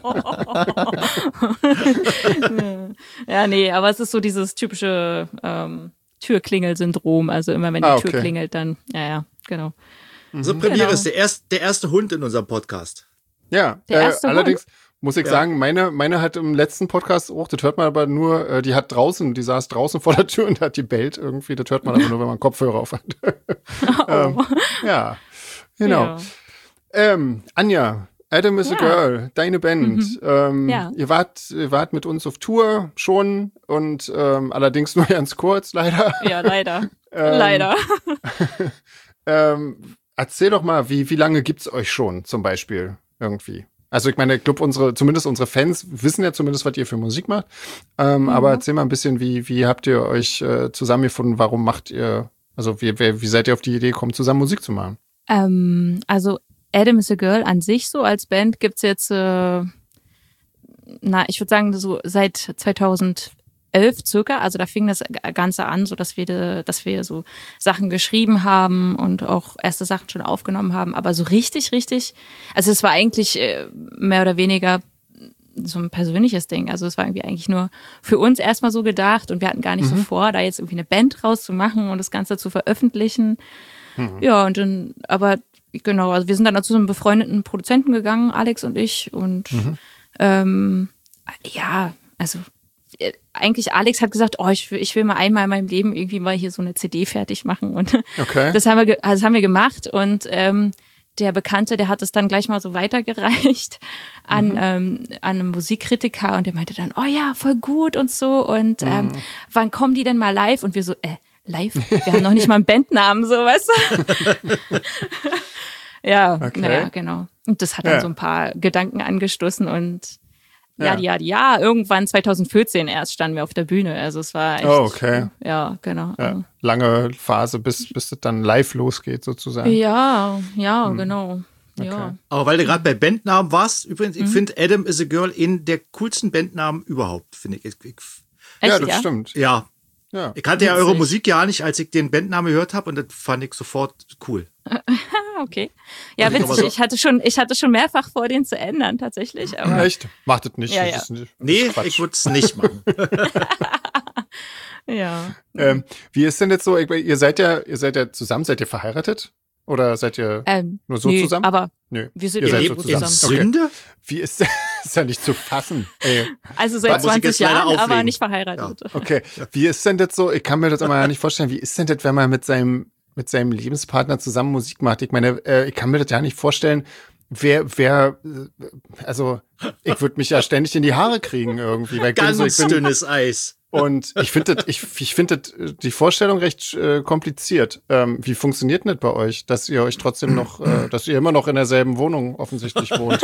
ja, nee, aber es ist so dieses typische ähm, Türklingel-Syndrom. Also immer wenn die Ah, Tür okay. klingelt, dann, ja, ja, genau. So Premiere Genau. ist der, erst, der erste Hund in unserem Podcast. Ja, Der äh, erste allerdings muss ich Ja. sagen, meine, meine hat im letzten Podcast auch, das hört man aber nur, äh, die hat draußen, die saß draußen vor der Tür und hat die bellt irgendwie, das hört man aber nur, wenn man Kopfhörer auf hat. ähm, ja, genau. Ja. Ähm, Anja, Adam is a Ja. Girl, deine Band. Ähm, Ja. ihr, wart, ihr wart mit uns auf Tour schon und ähm, allerdings nur ganz kurz, leider. Ja, leider. Ähm, Leider. Ähm, erzähl doch mal, wie, wie lange gibt's euch schon zum Beispiel irgendwie? Also ich meine, ich glaube, unsere, zumindest unsere Fans wissen ja zumindest, was ihr für Musik macht. Ähm, Mhm. Aber erzähl mal ein bisschen, wie, wie habt ihr euch äh, zusammengefunden? Warum macht ihr, also wie, wie, wie seid ihr auf die Idee gekommen, zusammen Musik zu machen? Ähm, also Adam is a Girl an sich so als Band gibt's jetzt, äh, na, ich würde sagen so seit zweitausendelf circa. Also da fing das Ganze an, so dass wir, de, dass wir so Sachen geschrieben haben und auch erste Sachen schon aufgenommen haben. Aber so richtig, richtig, also es war eigentlich äh, mehr oder weniger so ein persönliches Ding. Also es war irgendwie eigentlich nur für uns erstmal so gedacht und wir hatten gar nicht so vor, da jetzt irgendwie eine Band rauszumachen und das Ganze zu veröffentlichen. Ja, und dann, aber genau, also wir sind dann zu einem befreundeten Produzenten gegangen, Alex und ich. Und ähm, ja, also äh, eigentlich Alex hat gesagt, oh, ich will, ich will mal einmal in meinem Leben irgendwie mal hier so eine C D fertig machen. Und Okay. das haben wir, ge- also das haben wir gemacht. Und ähm, der Bekannte, der hat es dann gleich mal so weitergereicht an, ähm, an einen Musikkritiker und der meinte dann, oh ja, voll gut und so. Und ähm, wann kommen die denn mal live? Und wir so, äh, live? Wir haben noch nicht mal einen Bandnamen, so, weißt du? Ja, Okay. naja, genau. Und das hat dann Ja. so ein paar Gedanken angestoßen und Ja. ja, ja, ja, irgendwann zweitausendvierzehn erst standen wir auf der Bühne. Also es war echt, Oh, okay. ja, genau. Ja, lange Phase, bis, bis es dann live losgeht, sozusagen. Ja, ja, genau. Okay. Ja. Aber weil du gerade bei Bandnamen warst, übrigens, Mhm. ich finde Adam is a Girl in der coolsten Bandnamen überhaupt, finde ich. ich, ich Ja, Echt, das stimmt. ja, Ja. ich kannte ja Witzig. eure Musik ja nicht, als ich den Bandnamen gehört habe und das fand ich sofort cool. Ah, okay. Ja, Und ich aber witzig. so- Ich hatte schon, ich hatte schon mehrfach vor, den zu ändern, tatsächlich. Aber Echt? Macht es nicht. Ja, das ja. ist nicht das Nee, ist Quatsch. ich würde es nicht machen. ja. Ähm, wie ist denn jetzt so, ich- ihr seid ja, ihr seid ja zusammen, seid ihr verheiratet? Oder seid ihr Ähm, nur so nö, zusammen? Aber Nö. wir sind Ihr ja seid eh so In zusammen. zusammen. Sünde? Wie ist ist ja nicht zu fassen. Ey. Also Da seit muss ich zwanzig jetzt leider Jahren, aber auflegen. nicht verheiratet. Okay. Wie ist denn das so? Ich kann mir das immer ja nicht vorstellen. Wie ist denn das, wenn man mit seinem, mit seinem Lebenspartner zusammen Musik macht? Ich meine, äh, ich kann mir das ja nicht vorstellen. Wer, wer, äh, also, ich würde mich ja ständig in die Haare kriegen irgendwie. Weil ich bin Ganz so, ich bin, dünnes Eis. Und ich finde ich, ich finde die Vorstellung recht äh, kompliziert. Ähm, wie funktioniert denn das bei euch, dass ihr euch trotzdem noch, äh, dass ihr immer noch in derselben Wohnung offensichtlich wohnt?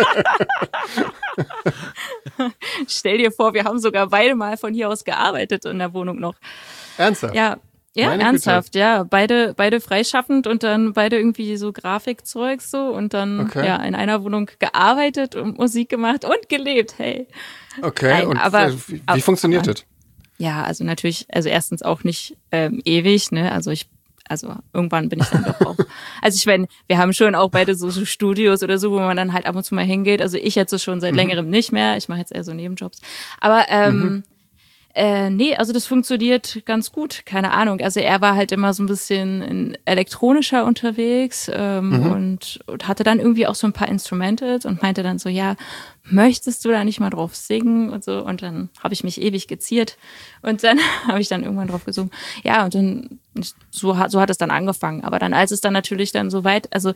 Stell dir vor, wir haben sogar beide mal von hier aus gearbeitet in der Wohnung noch. Ernsthaft? Ja. Ja, Meine ernsthaft, Güte. ja. Beide, beide freischaffend und dann beide irgendwie so Grafikzeug so und dann Okay. ja in einer Wohnung gearbeitet und Musik gemacht und gelebt, hey. Okay, Nein, und aber- äh, wie, wie aber- funktioniert das? Ja, also natürlich, also erstens auch nicht ähm, ewig, ne? Also ich, also irgendwann bin ich dann doch auch. Also ich meine, wir haben schon auch beide so, so Studios oder so, wo man dann halt ab und zu mal hingeht. Also ich jetzt so schon seit längerem nicht mehr. Ich mache jetzt eher so Nebenjobs. Aber ähm, Mhm. Äh, nee, also das funktioniert ganz gut, keine Ahnung. Also er war halt immer so ein bisschen in elektronischer unterwegs ähm, Mhm. und, und hatte dann irgendwie auch so ein paar Instrumentals und meinte dann so, ja, möchtest du da nicht mal drauf singen und so. Und dann habe ich mich ewig geziert und dann habe ich dann irgendwann drauf gesungen. Ja, und dann so hat, so hat es dann angefangen. Aber dann, als es dann natürlich dann so weit, also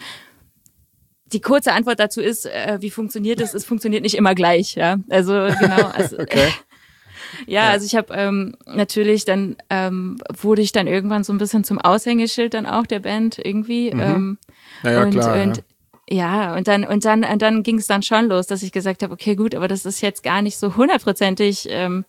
die kurze Antwort dazu ist, äh, wie funktioniert es? Es funktioniert nicht immer gleich, ja. Also genau. Also, Okay. Ja, Ja. also ich habe ähm, natürlich dann ähm, wurde ich dann irgendwann so ein bisschen zum Aushängeschild dann auch der Band irgendwie. Mhm. Ähm, Naja, und, klar. und ja, und dann und dann und dann ging es dann schon los, dass ich gesagt habe, okay, gut, aber das ist jetzt gar nicht so hundertprozentig ähm,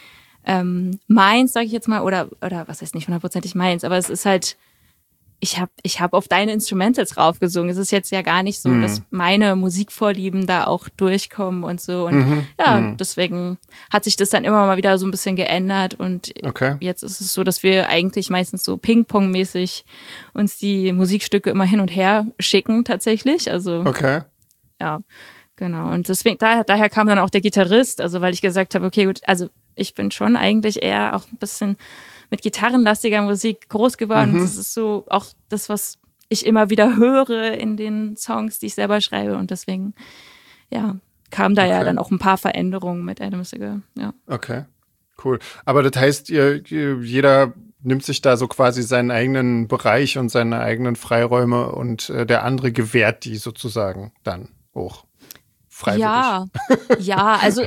ähm, meins, sage ich jetzt mal, oder oder was heißt nicht hundertprozentig meins, aber es ist halt, ich habe ich hab auf deine Instrumentals raufgesungen. Es ist jetzt ja gar nicht so, Mhm. dass meine Musikvorlieben da auch durchkommen und so. Und Mhm. ja, Mhm. deswegen hat sich das dann immer mal wieder so ein bisschen geändert. Und Okay. jetzt ist es so, dass wir eigentlich meistens so Ping-Pong-mäßig uns die Musikstücke immer hin und her schicken tatsächlich. Also Okay. ja, genau. Und deswegen, daher, daher kam dann auch der Gitarrist, also weil ich gesagt habe, okay, gut, also ich bin schon eigentlich eher auch ein bisschen mit gitarrenlastiger Musik groß geworden. Mhm. Das ist so auch das, was ich immer wieder höre in den Songs, die ich selber schreibe. Und deswegen, ja, kam da ja Okay. dann auch ein paar Veränderungen mit Adam is a Girl. Ja. Okay. Cool. Aber das heißt, ihr, ihr, jeder nimmt sich da so quasi seinen eigenen Bereich und seine eigenen Freiräume und äh, der andere gewährt die sozusagen dann hoch. Freiwillig. Ja, ja, also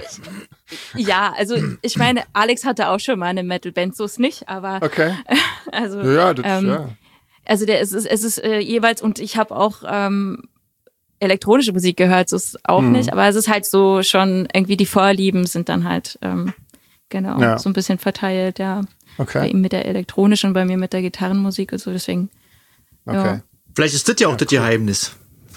ja, also ich meine, Alex hatte auch schon mal eine Metal-Band, so ist nicht, aber Okay. also Ja, das, ähm, ja. also der es ist es ist äh, jeweils und ich habe auch ähm, elektronische Musik gehört, so ist es auch Mhm. nicht, aber es ist halt so schon irgendwie die Vorlieben sind dann halt ähm, genau Ja. so ein bisschen verteilt, ja. Bei Okay. ihm mit der elektronischen, bei mir mit der Gitarrenmusik und so, deswegen Okay. Vielleicht ist das ja auch das Geheimnis.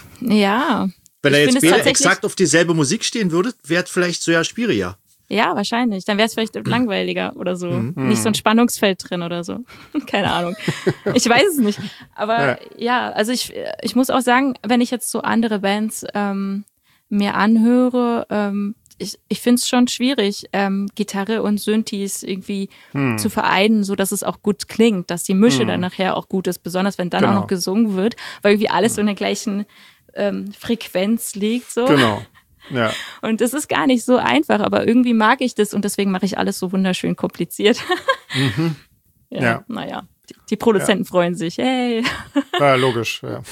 ja. Wenn Ich er jetzt finde es beide tatsächlich- exakt auf dieselbe Musik stehen würde, wäre es vielleicht so ja schwieriger. Ja, wahrscheinlich. Dann wäre es vielleicht langweiliger oder so. Mhm. Nicht so ein Spannungsfeld drin oder so. Keine Ahnung. Ich weiß es nicht. Aber Ja. ja, also ich, ich muss auch sagen, wenn ich jetzt so andere Bands ähm, mir anhöre, ähm, ich, ich finde es schon schwierig, ähm, Gitarre und Synthes irgendwie Hm. zu vereinen, so dass es auch gut klingt, dass die Mische Hm. dann nachher auch gut ist, besonders wenn dann Genau. auch noch gesungen wird, weil irgendwie alles so in der gleichen ähm, Frequenz liegt. So. Genau. Ja. Und das ist gar nicht so einfach, aber irgendwie mag ich das und deswegen mache ich alles so wunderschön kompliziert. Mhm. ja, Ja. naja, die, die Produzenten freuen sich. Hey. Ja, logisch, ja.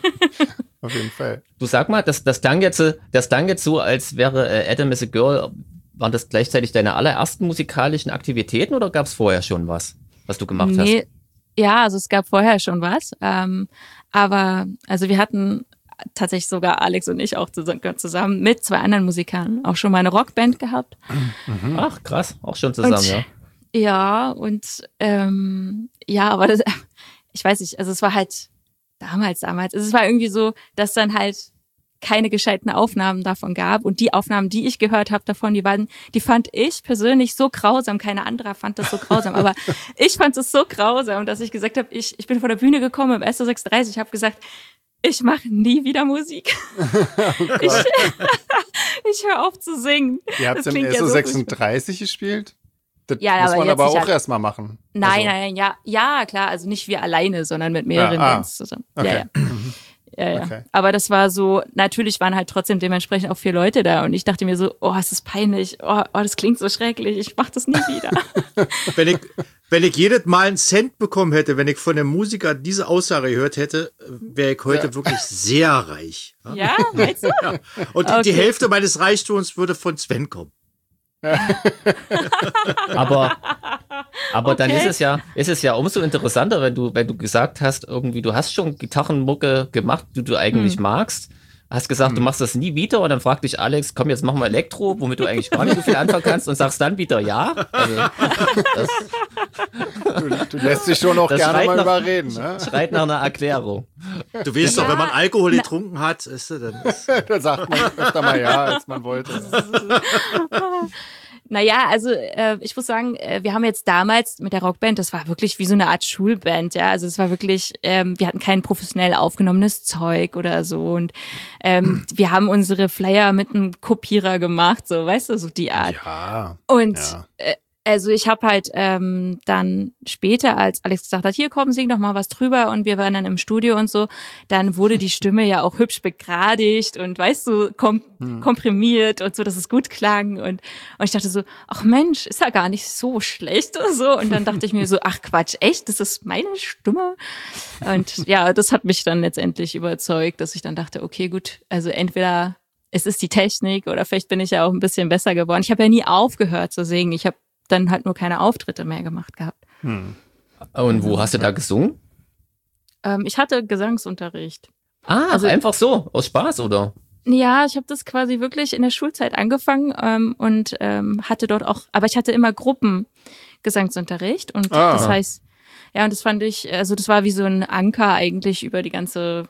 Auf jeden Fall. Du sag mal, das, das, klang jetzt, äh, das klang jetzt so, als wäre äh, Adam is a Girl, waren das gleichzeitig deine allerersten musikalischen Aktivitäten oder gab es vorher schon was, was du gemacht hast? Nee, ja, also es gab vorher schon was. Ähm, aber also wir hatten tatsächlich sogar Alex und ich auch zusammen mit zwei anderen Musikern auch schon mal eine Rockband gehabt. Ach, krass, auch schon zusammen, Und- ja. Ja, und ähm, ja, aber das, ich weiß nicht, also es war halt damals, damals, es war irgendwie so, dass dann halt keine gescheiten Aufnahmen davon gab und die Aufnahmen, die ich gehört habe davon, die waren, die fand ich persönlich so grausam, keine andere fand das so grausam, aber ich fand es so grausam, dass ich gesagt habe, ich, ich bin von der Bühne gekommen im S O sechsunddreißig, ich habe gesagt, ich mache nie wieder Musik. ich ich höre auf zu singen. Ihr habt Das im klingt ja S O so sechsunddreißig gespielt? Das Ja, muss aber man jetzt aber nicht auch halt- erstmal machen. Nein, Also, nein, ja, ja, klar, also nicht wir alleine, sondern mit mehreren Ah, ah. Bands zusammen. Okay. Ja, ja. Ja, ja. Okay. Aber das war so, natürlich waren halt trotzdem dementsprechend auch vier Leute da und ich dachte mir so, oh, es ist peinlich, oh, oh, das klingt so schrecklich, ich mach das nie wieder. Wenn ich, wenn ich jedes Mal einen Cent bekommen hätte, wenn ich von dem Musiker diese Aussage gehört hätte, wäre ich heute Ja. wirklich sehr reich. Ja? Ja, meinst du? Und die, die Okay. Hälfte meines Reichtums würde von Sven kommen. aber aber Okay. dann ist es ja, ist es ja umso interessanter, wenn du, wenn du gesagt hast, irgendwie, du hast schon Gitarrenmucke gemacht, die du eigentlich Hm. magst. Hast gesagt, du machst das nie wieder und dann fragt dich Alex, komm, jetzt machen wir Elektro, womit du eigentlich gar nicht so viel anfangen kannst und sagst dann wieder ja. Also, das Du, du lässt dich schon auch Das gerne schreit mal nach- überreden. Ne? schreit nach einer Erklärung. Du weißt Ja. doch, wenn man Alkohol getrunken hat, ist, dann ist, Da sagt man öfter mal ja, als man wollte. Naja, also äh, ich muss sagen, äh, wir haben jetzt damals mit der Rockband, das war wirklich wie so eine Art Schulband, ja. Also es war wirklich, ähm, wir hatten kein professionell aufgenommenes Zeug oder so. Und ähm, wir haben unsere Flyer mit einem Kopierer gemacht, so, weißt du, so die Art. Ja. Und Ja. äh, also ich habe halt ähm, dann später, als Alex gesagt hat, hier komm, sing doch mal was drüber und wir waren dann im Studio und so, dann wurde die Stimme ja auch hübsch begradigt und weißt du, kom komprimiert und so, dass es gut klang und, und ich dachte so, ach Mensch, ist ja gar nicht so schlecht oder so und dann dachte ich mir so, ach Quatsch, echt, das ist meine Stimme? Und ja, das hat mich dann letztendlich überzeugt, dass ich dann dachte, okay, gut, also entweder es ist die Technik oder vielleicht bin ich ja auch ein bisschen besser geworden. Ich habe ja nie aufgehört zu singen, ich habe dann halt nur keine Auftritte mehr gemacht gehabt. Hm. Und wo hast du da gesungen? Ähm, ich hatte Gesangsunterricht. Ah, Also- einfach so, aus Spaß, oder? Ja, ich habe das quasi wirklich in der Schulzeit angefangen ähm, und ähm, hatte dort auch, aber ich hatte immer Gruppengesangsunterricht und Ah. das heißt, ja, und das fand ich, also das war wie so ein Anker eigentlich über die ganze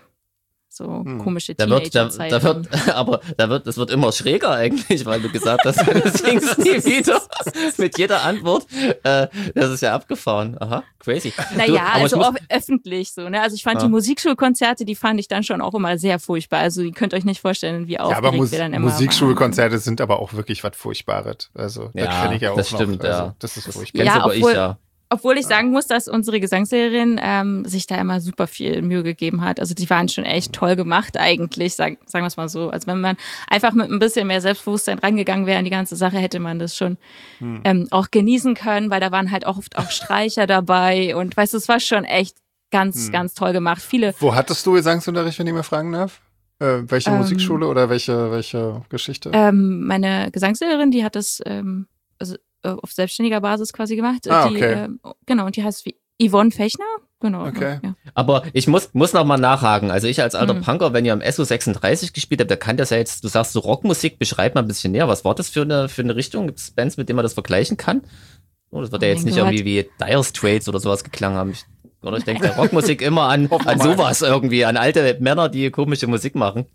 so Hm. komische Da wird, da, Teenagerzeit. da wird, aber da wird, das wird immer schräger eigentlich, weil du gesagt hast, du singst nie wieder mit jeder Antwort. Äh, das ist ja abgefahren. Aha, crazy. Du, Naja, aber also ich muss, auch öffentlich so, ne? Also ich fand Ja. die Musikschulkonzerte, die fand ich dann schon auch immer sehr furchtbar. Also ihr könnt euch nicht vorstellen, wie Ja, aber aufgeregt Mus wir dann immer Musikschulkonzerte sind aber auch wirklich was Furchtbares. Also, das Ja, kenne ich ja auch das noch. stimmt, also, ja. Das ist das furchtbar. kennst Ja, aber ich obwohl- ja. Obwohl ich sagen muss, dass unsere Gesangslehrerin ähm, sich da immer super viel Mühe gegeben hat. Also die waren schon echt toll gemacht eigentlich, sagen, sagen wir es mal so. Also wenn man einfach mit ein bisschen mehr Selbstbewusstsein rangegangen wäre an die ganze Sache, hätte man das schon Hm. ähm, auch genießen können, weil da waren halt auch oft auch Streicher dabei und weißt du, es war schon echt ganz, Hm. ganz toll gemacht. Viele, Wo hattest du Gesangsunterricht, wenn ich mal fragen darf? Äh, welche Ähm, Musikschule oder welche, welche Geschichte? ähm, meine Gesangslehrerin, die hat das ähm, also, äh, auf selbstständiger Basis quasi gemacht. Ah, die, okay. ähm, genau, und die heißt wie Yvonne Fechner. Genau. Okay. Ja. Aber ich muss, muss noch mal nachhaken. Also ich als alter Mhm. Punker, wenn ihr am S O sechsunddreißig gespielt habt, da kann das ja jetzt, du sagst so Rockmusik, beschreib mal ein bisschen näher. Was war das für eine, für eine Richtung? Gibt es Bands, mit denen man das vergleichen kann? Oh, das wird Oh ja jetzt mein nicht Gott. irgendwie wie Dire Straits oder sowas geklangen haben. Ich, oder ich denke bei Rockmusik immer an, Hoffen an wir mal. sowas irgendwie, an alte Männer, die komische Musik machen.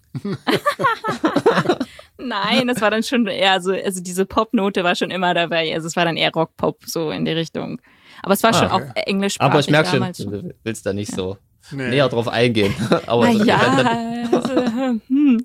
Nein, das war dann schon eher so, also diese Popnote war schon immer dabei. Also es war dann eher Rock-Pop so in die Richtung. Aber es war Ah, schon okay. auch englischsprachig Aber ich merke schon, damals du willst da nicht so Nee. näher drauf eingehen. Aber Na dann- ja, dann- also, hm.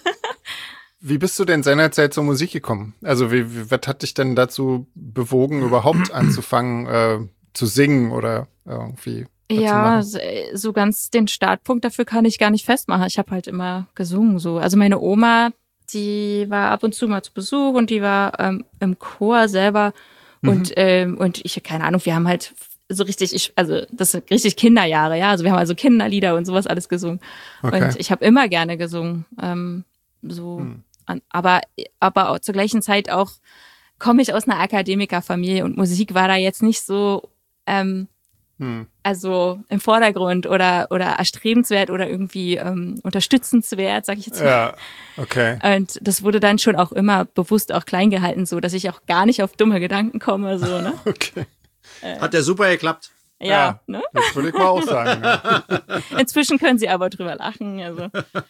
Wie bist du denn seinerzeit zur Musik gekommen? Also, wie, wie, was hat dich denn dazu bewogen, überhaupt anzufangen äh, zu singen oder irgendwie? was zu Ja, machen? so, so ganz den Startpunkt dafür kann ich gar nicht festmachen. Ich habe halt immer gesungen so. Also meine Oma, die war ab und zu mal zu Besuch und die war ähm, im Chor selber und ähm, und ich keine Ahnung, wir haben halt so richtig, ich, also das sind richtig Kinderjahre, ja. Also wir haben also Kinderlieder und sowas alles gesungen. Okay. Und ich habe immer gerne gesungen. Ähm, so, Hm. an, aber aber auch zur gleichen Zeit auch komme ich aus einer Akademikerfamilie und Musik war da jetzt nicht so ähm, Hm. also im Vordergrund oder oder erstrebenswert oder irgendwie ähm, unterstützenswert, sag ich jetzt mal. Ja, okay. Und das wurde dann schon auch immer bewusst auch klein gehalten, so dass ich auch gar nicht auf dumme Gedanken komme, so ne. Okay. hat der super geklappt. Ja, Ja. ne. Das würde ich mal auch sagen. Ja. Inzwischen können sie aber drüber lachen, also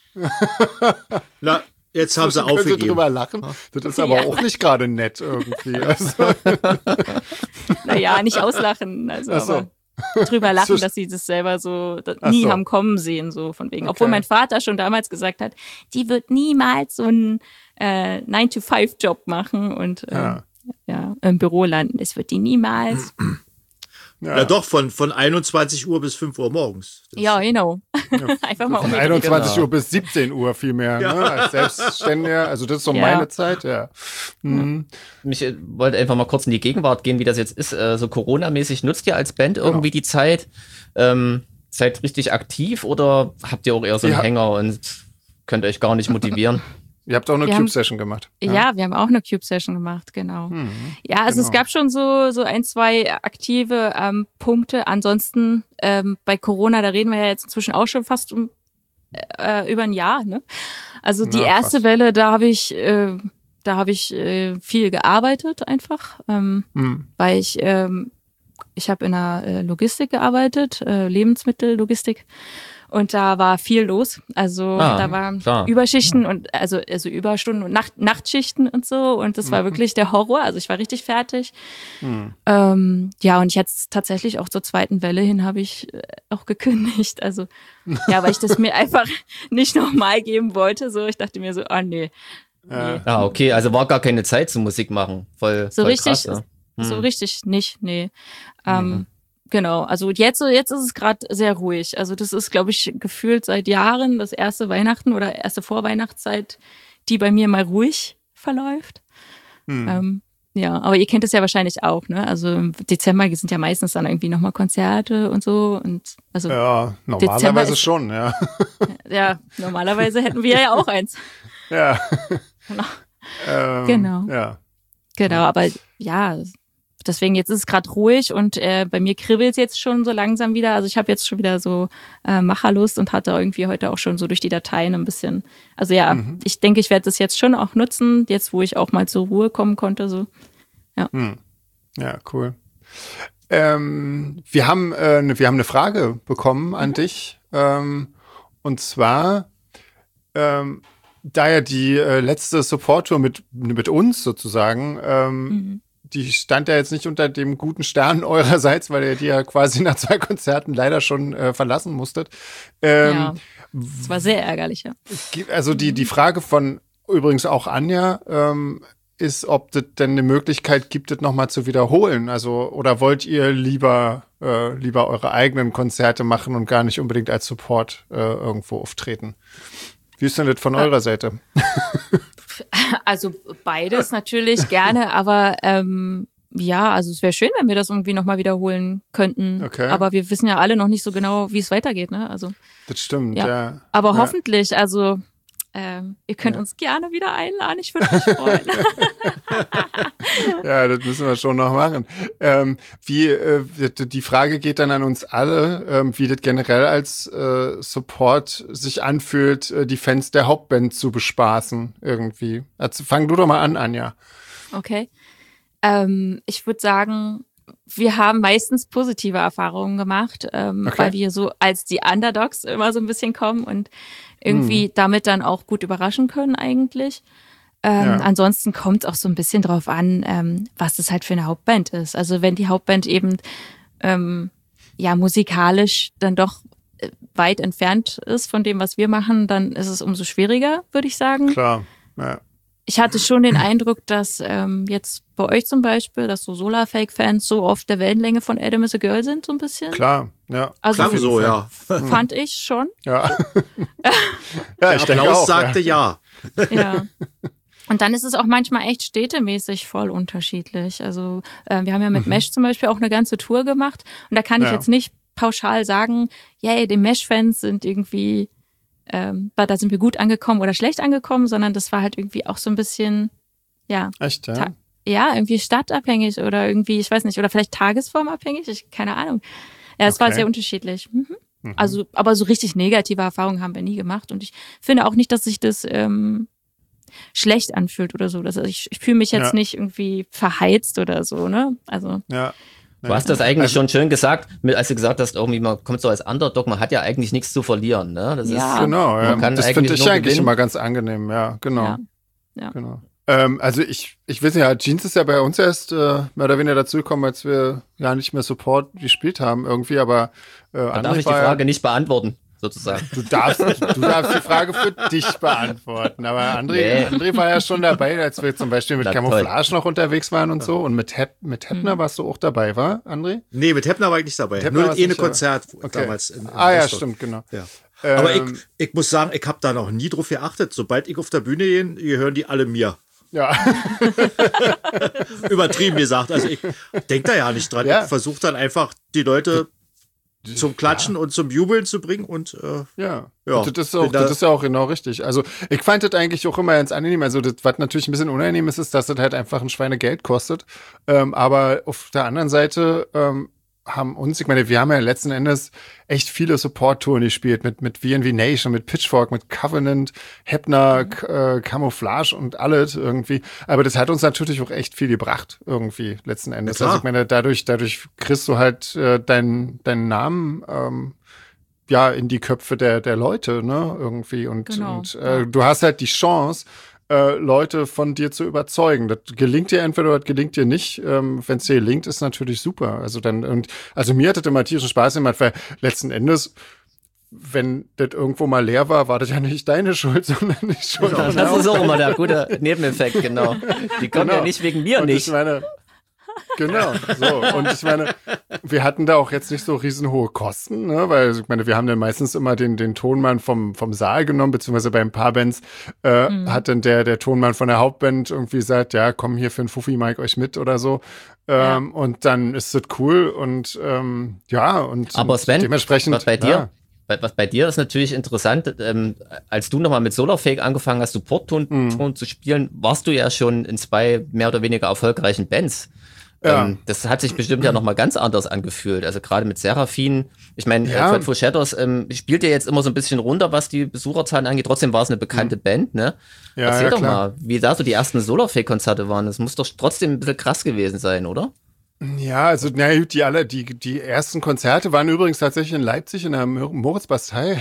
Na, jetzt haben sie Können Sie aufgegeben. drüber lachen? Das ist aber Ja. auch nicht gerade nett irgendwie. Also, naja, nicht auslachen, also Ach so. aber drüber lachen, So- dass sie das selber so da, Ach nie so. haben kommen sehen, so von wegen. Okay. Obwohl mein Vater schon damals gesagt hat, die wird niemals so einen äh, nine to five Job machen und ähm, Ja. ja, im Büro landen. Das wird die niemals. ja. Ja, doch, von, von einundzwanzig Uhr bis fünf Uhr morgens. Das- Ja, genau. Einfach mal Von umgedreht. einundzwanzig Genau. Uhr bis siebzehn Uhr vielmehr, Ja. ne? Als Selbstständiger. Also das ist so Ja. meine Zeit, ja. Mhm. Ich äh, wollte einfach mal kurz in die Gegenwart gehen, wie das jetzt ist. Äh, so Corona-mäßig, nutzt ihr als Band irgendwie die Zeit? Ähm, seid richtig aktiv oder habt ihr auch eher so einen Ja. Hänger und könnt euch gar nicht motivieren? Ihr habt auch eine Wir haben- Cube-Session gemacht. Ja, wir haben auch eine Cube-Session gemacht, genau. Hm. Ja, also Genau. es gab schon so so ein, zwei aktive ähm, Punkte. Ansonsten ähm, bei Corona, da reden wir ja jetzt inzwischen auch schon fast um äh, über ein Jahr. Ne? Also die Na, erste fast. Welle, da habe ich äh, da habe ich äh, viel gearbeitet einfach, ähm, Hm. weil ich ähm, ich habe in der äh, Logistik gearbeitet, äh, Lebensmittellogistik. Und da war viel los. Also Ah, da waren klar. Überschichten und also, also Überstunden und Nacht, Nachtschichten und so. Und das war wirklich der Horror. Also ich war richtig fertig. Hm. Ähm, ja, und jetzt tatsächlich auch zur zweiten Welle hin habe ich äh, auch gekündigt. Also ja, weil ich das mir einfach nicht nochmal geben wollte. So, ich dachte mir so, oh nee. Ja. Ah, okay, also war gar keine Zeit zum Musik machen. Voll, So voll richtig, krass, ja. so Hm. richtig nicht, nee. Ähm, Genau, also jetzt, jetzt ist es gerade sehr ruhig. Also das ist, glaube ich, gefühlt seit Jahren das erste Weihnachten oder erste Vorweihnachtszeit, die bei mir mal ruhig verläuft. Hm. Ähm, ja, aber ihr kennt es ja wahrscheinlich auch, ne? Also im Dezember sind ja meistens dann irgendwie nochmal Konzerte und so. Und also ja, Ja, Dezember normalerweise ist- schon, ja. normalerweise hätten wir ja auch eins. Ja. Genau. ähm, Genau. Ja. Genau, aber ja, deswegen jetzt ist es gerade ruhig und äh, bei mir kribbelt es jetzt schon so langsam wieder. Also ich habe jetzt schon wieder so äh, Macherlust und hatte irgendwie heute auch schon so durch die Dateien ein bisschen. Also ja, Mhm. ich denke, ich werde das jetzt schon auch nutzen, jetzt wo ich auch mal zur Ruhe kommen konnte. So. Hm. Ja, cool. Ähm, wir haben äh, ne, wir haben eine Frage bekommen an dich. Ähm, und zwar, ähm, da ja die äh, letzte Support-Tour mit, mit uns sozusagen, ähm, Mhm. die stand ja jetzt nicht unter dem guten Stern eurerseits, weil ihr die ja quasi nach zwei Konzerten leider schon äh, verlassen musstet. Ähm, Ja, das war sehr ärgerlich, ja. Gi- Also die, die Frage von übrigens auch Anja ähm, ist, ob es denn eine Möglichkeit gibt, das nochmal zu wiederholen. Also, oder wollt ihr lieber, äh, lieber eure eigenen Konzerte machen und gar nicht unbedingt als Support äh, irgendwo auftreten? Wie ist denn das von eurer Seite? Also beides natürlich gerne, aber ähm, ja, also es wäre schön, wenn wir das irgendwie nochmal wiederholen könnten. Okay. Aber wir wissen ja alle noch nicht so genau, wie es weitergeht, ne? Also, Das stimmt, Ja. ja. aber Ja. hoffentlich, also ähm, ihr könnt Ja. uns gerne wieder einladen. Ich würde mich freuen. Ja, das müssen wir schon noch machen. Ähm, wie äh, die Frage geht dann an uns alle, ähm, wie das generell als äh, Support sich anfühlt, äh, die Fans der Hauptband zu bespaßen irgendwie. Also fang du doch mal an, Anja. Okay. Ähm, ich würde sagen, wir haben meistens positive Erfahrungen gemacht, ähm, Okay. weil wir so als die Underdogs immer so ein bisschen kommen und irgendwie damit dann auch gut überraschen können eigentlich. Ähm, Ja. Ansonsten kommt es auch so ein bisschen drauf an, ähm, was das halt für eine Hauptband ist. Also wenn die Hauptband eben ähm, ja musikalisch dann doch äh, weit entfernt ist von dem, was wir machen, dann ist es umso schwieriger, würde ich sagen. Klar. Ja. Ich hatte schon den Eindruck, dass ähm, jetzt bei euch zum Beispiel, dass so Solarfake-Fans so auf der Wellenlänge von Adam is a Girl sind, so ein bisschen. Klar, ja. Also Klang so, ja. fand ich schon. Ja, ja Der ich denke Applaus auch. sagte ja. ja. Ja. Und dann ist es auch manchmal echt städtemäßig voll unterschiedlich. Also äh, wir haben ja mit Mesh zum Beispiel auch eine ganze Tour gemacht und da kann ich Ja. jetzt nicht pauschal sagen, yay, die Mesh-Fans sind irgendwie, ähm, da sind wir gut angekommen oder schlecht angekommen, sondern das war halt irgendwie auch so ein bisschen, ja, Echt, ja? Ta- ja, irgendwie stadtabhängig oder irgendwie, ich weiß nicht, oder vielleicht tagesformabhängig, ich, keine Ahnung. Ja, es war Okay. sehr unterschiedlich. Mhm. Also, aber so richtig negative Erfahrungen haben wir nie gemacht und ich finde auch nicht, dass sich das ähm, schlecht anfühlt oder so. Also ich, ich fühle mich jetzt Ja. nicht irgendwie verheizt oder so, ne? Also, Ja. Du hast das eigentlich Also- schon schön gesagt, mit, als du gesagt hast, irgendwie man kommt so als Underdog, man hat ja eigentlich nichts zu verlieren. Ne? Das Ja. ist, Genau, ja. Man kann Das eigentlich finde ich nur eigentlich gewinnen. immer ganz angenehm, ja, genau. ja. Ja. Genau. Ähm, also ich, ich weiß nicht, ja, Jeans ist ja bei uns erst äh, mehr oder weniger dazugekommen, als wir ja nicht mehr Support gespielt haben irgendwie, aber äh, Da André darf ich die war ja- Frage nicht beantworten, sozusagen. Du darfst, du darfst die Frage für dich beantworten. Aber André, Nee. André war ja schon dabei, als wir zum Beispiel mit Na, Camouflage noch unterwegs waren und so. Und mit, Hep, mit Heppner warst du auch dabei, war, André? Nee, mit Heppner war ich nicht dabei. Heppner Nur war's das eine nicht, ja. Konzert Okay. damals. In, in Ah ja, Rostock. stimmt, genau. Ja. Aber Ähm, ich, ich muss sagen, ich habe da noch nie drauf geachtet. Sobald ich auf der Bühne gehe, gehören die alle mir. Ja, Übertrieben gesagt. Also ich denke da ja nicht dran. Ja. Ich versuche dann einfach die Leute zum Klatschen ja. und zum Jubeln zu bringen und äh, ja, ja und das, ist auch, da das ist ja auch genau richtig. Also ich fand das eigentlich auch immer ganz angenehm. Also das, was natürlich ein bisschen unangenehm ist, ist, dass das halt einfach ein Schweinegeld kostet. Ähm, aber auf der anderen Seite ähm, haben uns, ich meine, wir haben ja letzten Endes echt viele Support-Touren gespielt mit mit V N V Nation, mit Pitchfork, mit Covenant, Heppner, K- äh, Camouflage und alles irgendwie. Aber das hat uns natürlich auch echt viel gebracht irgendwie letzten Endes. Ja, also ich meine, dadurch dadurch kriegst du halt äh, deinen deinen Namen ähm, ja in die Köpfe der der Leute, ne, irgendwie und Genau, und äh, ja. du hast halt die Chance, Äh, Leute von dir zu überzeugen. Das gelingt dir entweder oder das gelingt dir nicht. Ähm, Wenn es dir gelingt, ist natürlich super. Also dann, und also mir hat das immer tierischen Spaß gemacht, weil letzten Endes, wenn das irgendwo mal leer war, war das ja nicht deine Schuld, sondern die Schuld. Ja, das ist auch immer der gute Nebeneffekt, genau. Die kommen Genau. ja nicht wegen mir und nicht. Ich meine, genau, so. Und ich meine, wir hatten da auch jetzt nicht so riesenhohe Kosten, ne? Weil ich meine, wir haben dann meistens immer den, den Tonmann vom, vom Saal genommen, beziehungsweise bei ein paar Bands äh, mhm. hat dann der, der Tonmann von der Hauptband irgendwie gesagt, ja, komm hier für einen Fuffi, Mike euch mit oder so. Ja. Ähm, und dann ist das cool und ähm, ja, und, Aber Sven, und dementsprechend. was bei dir? Ja. Was bei dir ist natürlich interessant, ähm, als du nochmal mit Solarfake angefangen hast, Support-Ton Mhm. zu spielen, warst du ja schon in zwei mehr oder weniger erfolgreichen Bands. Ja. Ähm, das hat sich bestimmt ja nochmal ganz anders angefühlt. Also gerade mit Seraphin. Ich meine, Ja. äh, Dreadful Shadows ähm, spielt ja jetzt immer so ein bisschen runter, was die Besucherzahlen angeht. Trotzdem war es eine bekannte Band, ne? Ja, Erzähl ja, doch klar. mal, wie da so die ersten Solarfake-Konzerte waren. Das muss doch trotzdem ein bisschen krass gewesen sein, oder? Ja, also na gut, die alle, die die ersten Konzerte waren übrigens tatsächlich in Leipzig in der Mor- Moritz-Bastei.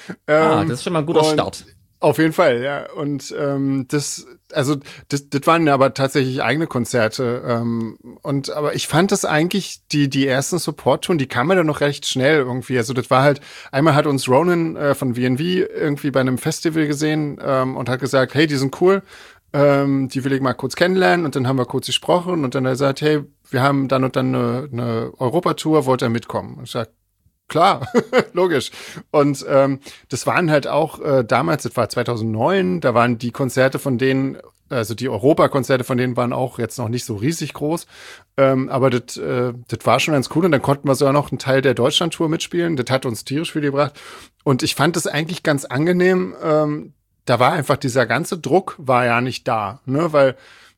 Ah, Ähm, das ist schon mal ein guter und- Start. Auf jeden Fall, ja. Und ähm, das, also das, das waren aber tatsächlich eigene Konzerte. Ähm, und aber ich fand das eigentlich, die die ersten Support-Touren, die kamen dann noch recht schnell irgendwie. Also das war halt, einmal hat uns Ronan äh, von V N V irgendwie bei einem Festival gesehen ähm, und hat gesagt, hey, die sind cool, ähm, die will ich mal kurz kennenlernen. Und dann haben wir kurz gesprochen und dann hat er gesagt, hey, wir haben dann und dann eine, eine Europatour, wollt ihr mitkommen? Und ich sag, klar, logisch. Und ähm, das waren halt auch äh, damals, das war zweitausendneun, da waren die Konzerte von denen, also die Europakonzerte von denen waren auch jetzt noch nicht so riesig groß. Ähm, aber das äh, das war schon ganz cool. Und dann konnten wir sogar noch einen Teil der Deutschlandtour mitspielen. Das hat uns tierisch viel gebracht. Und ich fand das eigentlich ganz angenehm. Ähm, da war einfach dieser ganze Druck war ja nicht da, ne, weil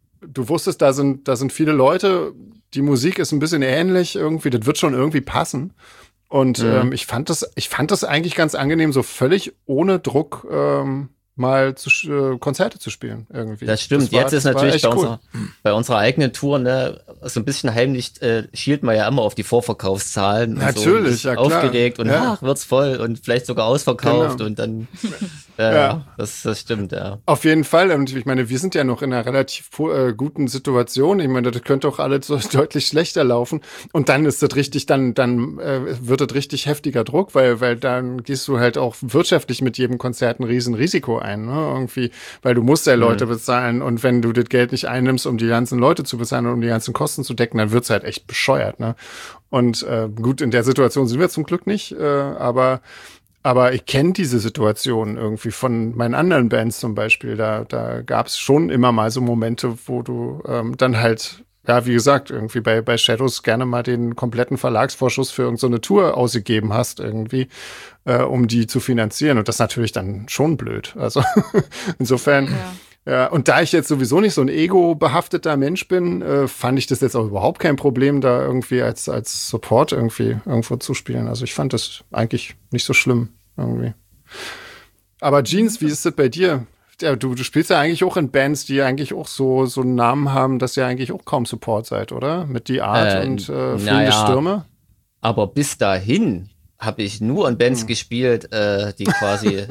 du wusstest, da sind da sind viele Leute, die Musik ist ein bisschen ähnlich irgendwie, das wird schon irgendwie passen. Und Mhm. ähm, ich fand das, ich fand das eigentlich ganz angenehm, so völlig ohne Druck ähm, mal zu, äh, Konzerte zu spielen irgendwie. Das stimmt. war- Jetzt ist war natürlich echt bei, cool. unserer, bei unserer eigenen Tour, ne, so ein bisschen heimlich äh, schielt man ja immer auf die Vorverkaufszahlen. Und Natürlich, so, ja, klar. aufgeregt und Ja. ach, wird's voll und vielleicht sogar ausverkauft Genau. und dann äh, Ja. das, das stimmt, ja. Auf jeden Fall. Und ich meine, wir sind ja noch in einer relativ äh, guten Situation. Ich meine, das könnte auch alles so deutlich schlechter laufen. Und dann ist das richtig, dann, dann äh, wird das richtig heftiger Druck, weil, weil dann gehst du halt auch wirtschaftlich mit jedem Konzert ein riesen Risiko ein, ne? Irgendwie, weil du musst ja Leute Mhm. bezahlen und wenn du das Geld nicht einnimmst, um die ganzen Leute zu bezahlen und um die ganzen Kosten zu decken, dann wird's halt echt bescheuert, ne? Und äh, gut, in der Situation sind wir zum Glück nicht, äh, aber Aber ich kenne diese Situation irgendwie von meinen anderen Bands zum Beispiel. Da, da gab es schon immer mal so Momente, wo du ähm, dann halt, ja, wie gesagt, irgendwie bei, bei Shadows gerne mal den kompletten Verlagsvorschuss für irgendeine so Tour ausgegeben hast, irgendwie, äh, um die zu finanzieren. Und das ist natürlich dann schon blöd. Also insofern. Ja. Ja, und da ich jetzt sowieso nicht so ein ego-behafteter Mensch bin, äh, fand ich das jetzt auch überhaupt kein Problem, da irgendwie als, als Support irgendwie irgendwo zu spielen. Also ich fand das eigentlich nicht so schlimm irgendwie. Aber Jeans, wie ist das bei dir? Ja, du, du spielst ja eigentlich auch in Bands, die eigentlich auch so, so einen Namen haben, dass ihr eigentlich auch kaum Support seid, oder? Mit Die Art Äh, und äh, Fliegende naja. Stürme? Aber bis dahin habe ich nur in Bands Hm. gespielt, äh, die quasi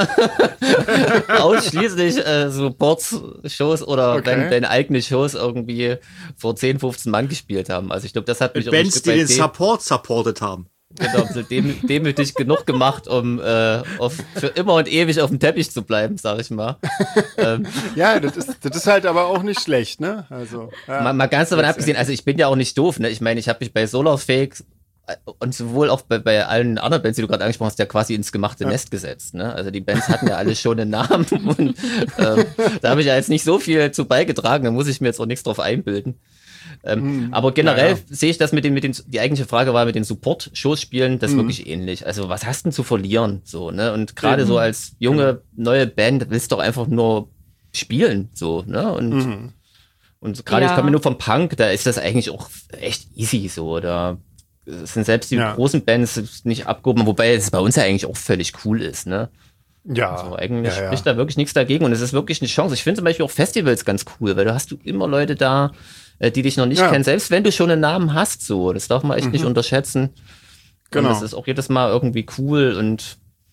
ausschließlich äh, Support-Shows oder Okay. wenn, wenn eigene Shows irgendwie vor zehn, fünfzehn Mann gespielt haben. Also ich glaube, das hat mich Mit auch ein Bands, Stück die weit den dem- Support supportet haben. genau, so dem, demütig genug gemacht, um äh, auf, für immer und ewig auf dem Teppich zu bleiben, sag ich mal. ähm, Ja, das ist, das ist halt aber auch nicht schlecht, ne? Also, ja. mal, mal ganz davon abgesehen, also ich bin ja auch nicht doof, ne? Ich meine, ich habe mich bei Solarfake und sowohl auch bei, bei allen anderen Bands, die du gerade angesprochen hast, ja quasi ins gemachte ja. Nest gesetzt. Ne? Also die Bands hatten ja alle schon einen Namen und ähm, da habe ich ja jetzt nicht so viel zu beigetragen, da muss ich mir jetzt auch nichts drauf einbilden. Ähm, hm, aber generell ja, ja. sehe ich das mit den, mit den, die eigentliche Frage war mit den Support-Shows spielen, das ist hm. wirklich ähnlich. Also was hast du denn zu verlieren? So, ne? Und gerade so als junge, neue Band willst du doch einfach nur spielen, so, ne? Und, mhm. und gerade ja. ich komme nur vom Punk, da ist das eigentlich auch echt easy, so, da sind selbst die ja. großen Bands nicht abgehoben, wobei es bei uns ja eigentlich auch völlig cool ist, ne? Ja. Also eigentlich ja, ja. spricht da wirklich nichts dagegen und es ist wirklich eine Chance. Ich finde zum Beispiel auch Festivals ganz cool, weil da hast du immer Leute da, die dich noch nicht ja. kennen, selbst wenn du schon einen Namen hast, so, das darf man echt mhm. nicht unterschätzen. Genau. Und das ist auch jedes Mal irgendwie cool und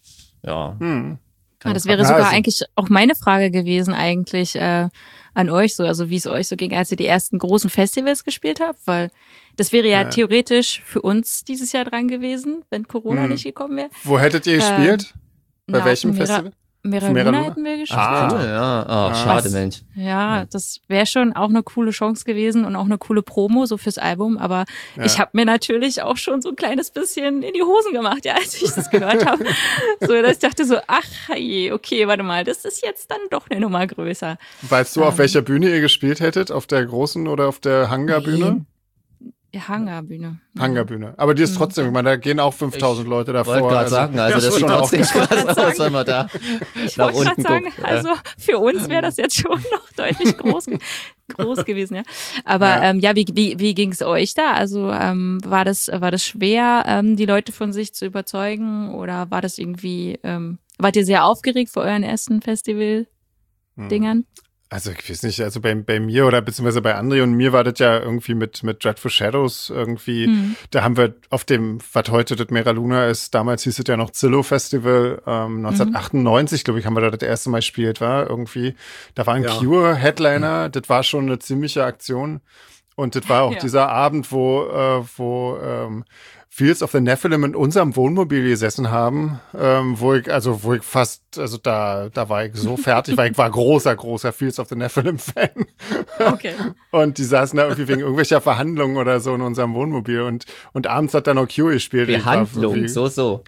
ja. Mhm. Ja, das wäre sogar also. eigentlich auch meine Frage gewesen eigentlich äh, an euch so, also wie es euch so ging, als ihr die ersten großen Festivals gespielt habt, weil das wäre ja, ja. theoretisch für uns dieses Jahr dran gewesen, wenn Corona mhm. nicht gekommen wäre. Wo hättet ihr gespielt? Äh, Bei na, welchem Mera, Festival? Mera Luna, Luna hätten wir gespielt. Ah, cool, ja. Oh, schade, Was, Mensch. Ja, das wäre schon auch eine coole Chance gewesen und auch eine coole Promo so fürs Album, aber ja. ich habe mir natürlich auch schon so ein kleines bisschen in die Hosen gemacht, ja, als ich das gehört habe. So, dass ich dachte so, ach je, okay, warte mal, das ist jetzt dann doch eine Nummer größer. Weißt du, ähm, auf welcher Bühne ihr gespielt hättet? Auf der großen oder auf der Hangarbühne? Nee. Hangarbühne. Hangarbühne. Aber die ist trotzdem, ich meine, da gehen auch fünftausend Leute davor. Ich wollte gerade also, sagen, also ja, das sieht trotzdem Spaß aus, wenn man da ich nach unten sagen, guckt. Also für uns wäre das jetzt schon noch deutlich groß, groß gewesen, ja. Aber ja, ähm, ja wie, wie, wie ging es euch da? Also ähm, war das war das schwer, ähm, die Leute von sich zu überzeugen oder war das irgendwie, ähm, wart ihr sehr aufgeregt vor euren ersten Festival-Dingern? Hm. Also ich weiß nicht, also bei, bei mir oder beziehungsweise bei André und mir war das ja irgendwie mit, mit Dreadful Shadows irgendwie, mhm. da haben wir auf dem, was heute das Mera Luna ist, damals hieß es ja noch Zillow Festival, ähm, neunzehnhundertachtundneunzig, mhm. glaube ich, haben wir da das erste Mal gespielt, war irgendwie, da war ein ja. Cure-Headliner, mhm. das war schon eine ziemliche Aktion und das war auch ja. dieser Abend, wo, äh, wo ähm, Fields of the Nephilim in unserem Wohnmobil gesessen haben, ähm, wo ich, also wo ich fast, also da, da war ich so fertig, weil ich war großer, großer Fields of the Nephilim-Fan. Okay. Und die saßen da irgendwie wegen irgendwelcher Verhandlungen oder so in unserem Wohnmobil und, und abends hat dann noch Cure gespielt. Behandlung, so, so.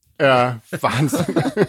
Ja, Wahnsinn.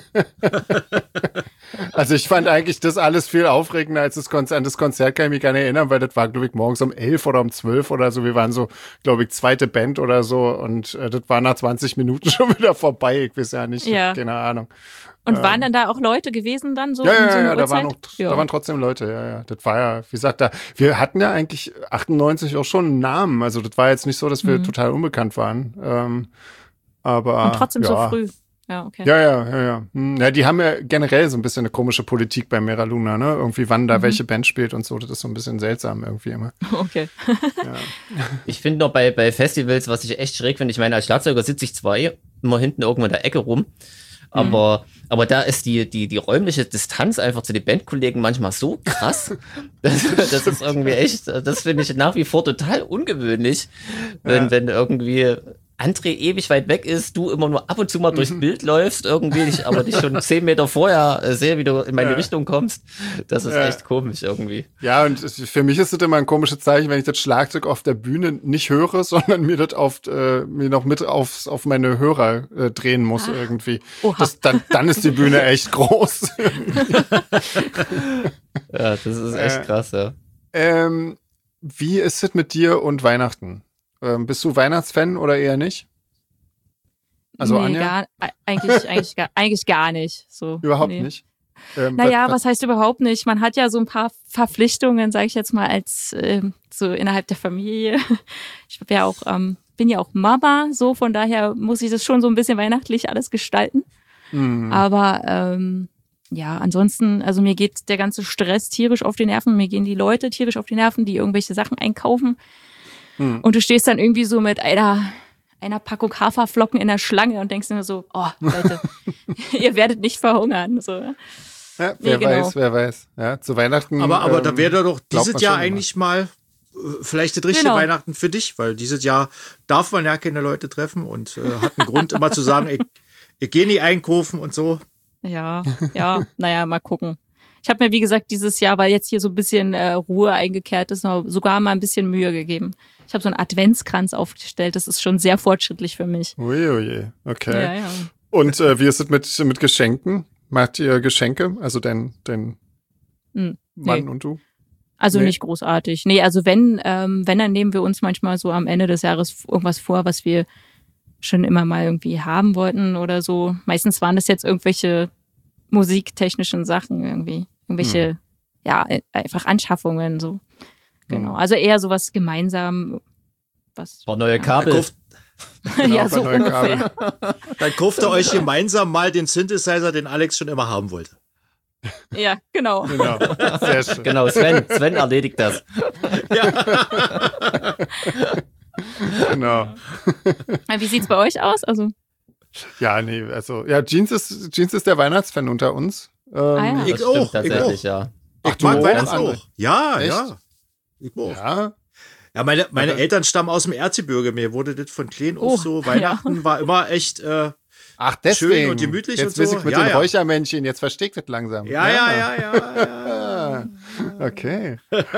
Also ich fand eigentlich das alles viel aufregender als das Konzert. An das Konzert kann ich mich gar nicht erinnern, weil das war, glaube ich, morgens um elf oder um zwölf oder so. Wir waren so, glaube ich, zweite Band oder so und äh, das war nach zwanzig Minuten schon wieder vorbei. Ich weiß ja nicht, ja. keine Ahnung. Und ähm, waren dann da auch Leute gewesen dann so? Ja, ja, in so ja, Uhrzeit? da waren, noch, ja. da waren trotzdem Leute, ja, ja. Das war ja, wie gesagt, da, wir hatten ja eigentlich achtundneunzig auch schon einen Namen. Also das war jetzt nicht so, dass wir mhm. total unbekannt waren. Ähm, aber und trotzdem ja. so früh. Ja, okay. Ja, ja, ja, ja. Hm, ja, die haben ja generell so ein bisschen eine komische Politik bei Mera Luna, ne? Irgendwie wann da mhm. welche Band spielt und so, das ist so ein bisschen seltsam irgendwie immer. Okay. Ja. Ich finde noch bei, bei Festivals, was ich echt schräg finde, ich meine, als Schlagzeuger sitze ich zwar immer hinten irgendwo in der Ecke rum, aber, mhm. aber da ist die, die, die räumliche Distanz einfach zu den Bandkollegen manchmal so krass. Das, das ist irgendwie echt, das finde ich nach wie vor total ungewöhnlich, wenn, ja. wenn irgendwie André ewig weit weg ist, du immer nur ab und zu mal durchs mhm. Bild läufst, irgendwie, ich, aber dich schon zehn Meter vorher äh, sehe, wie du in meine ja. Richtung kommst. Das ist ja. echt komisch irgendwie. Ja, und für mich ist das immer ein komisches Zeichen, wenn ich das Schlagzeug auf der Bühne nicht höre, sondern mir das auf, äh, mir noch mit aufs, auf meine Hörer äh, drehen muss ah. irgendwie. Das, dann, dann ist die Bühne echt groß. Ja, das ist echt äh, krass, ja. Ähm, wie ist es mit dir und Weihnachten? Ähm, bist du Weihnachtsfan oder eher nicht? Also nee, Anja? Gar, eigentlich, eigentlich, gar, eigentlich gar nicht. So, überhaupt nee. nicht? Ähm, naja, was, was heißt überhaupt nicht? Man hat ja so ein paar Verpflichtungen, sage ich jetzt mal, als ähm, so innerhalb der Familie. Ich bin ja auch, ähm, bin ja auch Mama, so von daher muss ich das schon so ein bisschen weihnachtlich alles gestalten. Mhm. Aber ähm, ja, ansonsten, also mir geht der ganze Stress tierisch auf die Nerven. Mir gehen die Leute tierisch auf die Nerven, die irgendwelche Sachen einkaufen. Hm. Und du stehst dann irgendwie so mit einer, einer Packung Haferflocken in der Schlange und denkst dir so, oh, Leute, ihr werdet nicht verhungern. So. Ja, wer nee, genau. weiß, wer weiß. Ja, zu Weihnachten. Aber, aber ähm, da wäre doch dieses Jahr schon eigentlich immer. mal äh, vielleicht das richtige genau. Weihnachten für dich, weil dieses Jahr darf man ja keine Leute treffen und äh, hat einen Grund immer zu sagen, ich, ich gehe nie einkaufen und so. Ja, ja, naja, mal gucken. Ich habe mir, wie gesagt, dieses Jahr, weil jetzt hier so ein bisschen äh, Ruhe eingekehrt ist, noch sogar mal ein bisschen Mühe gegeben. Ich habe so einen Adventskranz aufgestellt. Das ist schon sehr fortschrittlich für mich. Uiuiui, okay. Ja, ja. Und äh, wie ist es mit, mit Geschenken? Macht ihr Geschenke? Also dein, dein Hm, Mann nee. und du? Also Nee. nicht großartig. Nee, also wenn, ähm, wenn, dann nehmen wir uns manchmal so am Ende des Jahres irgendwas vor, was wir schon immer mal irgendwie haben wollten oder so. Meistens waren das jetzt irgendwelche musiktechnischen Sachen irgendwie. Irgendwelche, ja, äh, einfach Anschaffungen so. Genau. Hm. Also eher sowas gemeinsam. Was, War neue Dann Kabel. kauft, Genau, ja, bei so neuen ungefähr. dann kauft ihr euch gemeinsam mal den Synthesizer, den Alex schon immer haben wollte. Ja, genau. Genau, sehr schön. Genau, Sven, Sven erledigt das. Genau. Wie sieht's bei euch aus? Also, Ja, nee, also, ja, Jeans ist, Jeans ist der Weihnachtsfan unter uns. Ähm, Ah, ja. Ich Das auch, stimmt ich tatsächlich, auch. ja. Ach, Ich du mag auch, Weihnachten André? auch. Ja, Echt? ja. Ich auch. Ja, Ja, meine, meine Aber- Eltern stammen aus dem Erzgebirge. Mir wurde das von klein auf Oh, so. Weihnachten war immer echt, äh, ach, deswegen. Schön und gemütlich Jetzt und weiß so. ich mit Ja, den ja. Räuchermännchen, jetzt versteht das langsam. ja, ja, ja, ja. Ah, Ja, okay.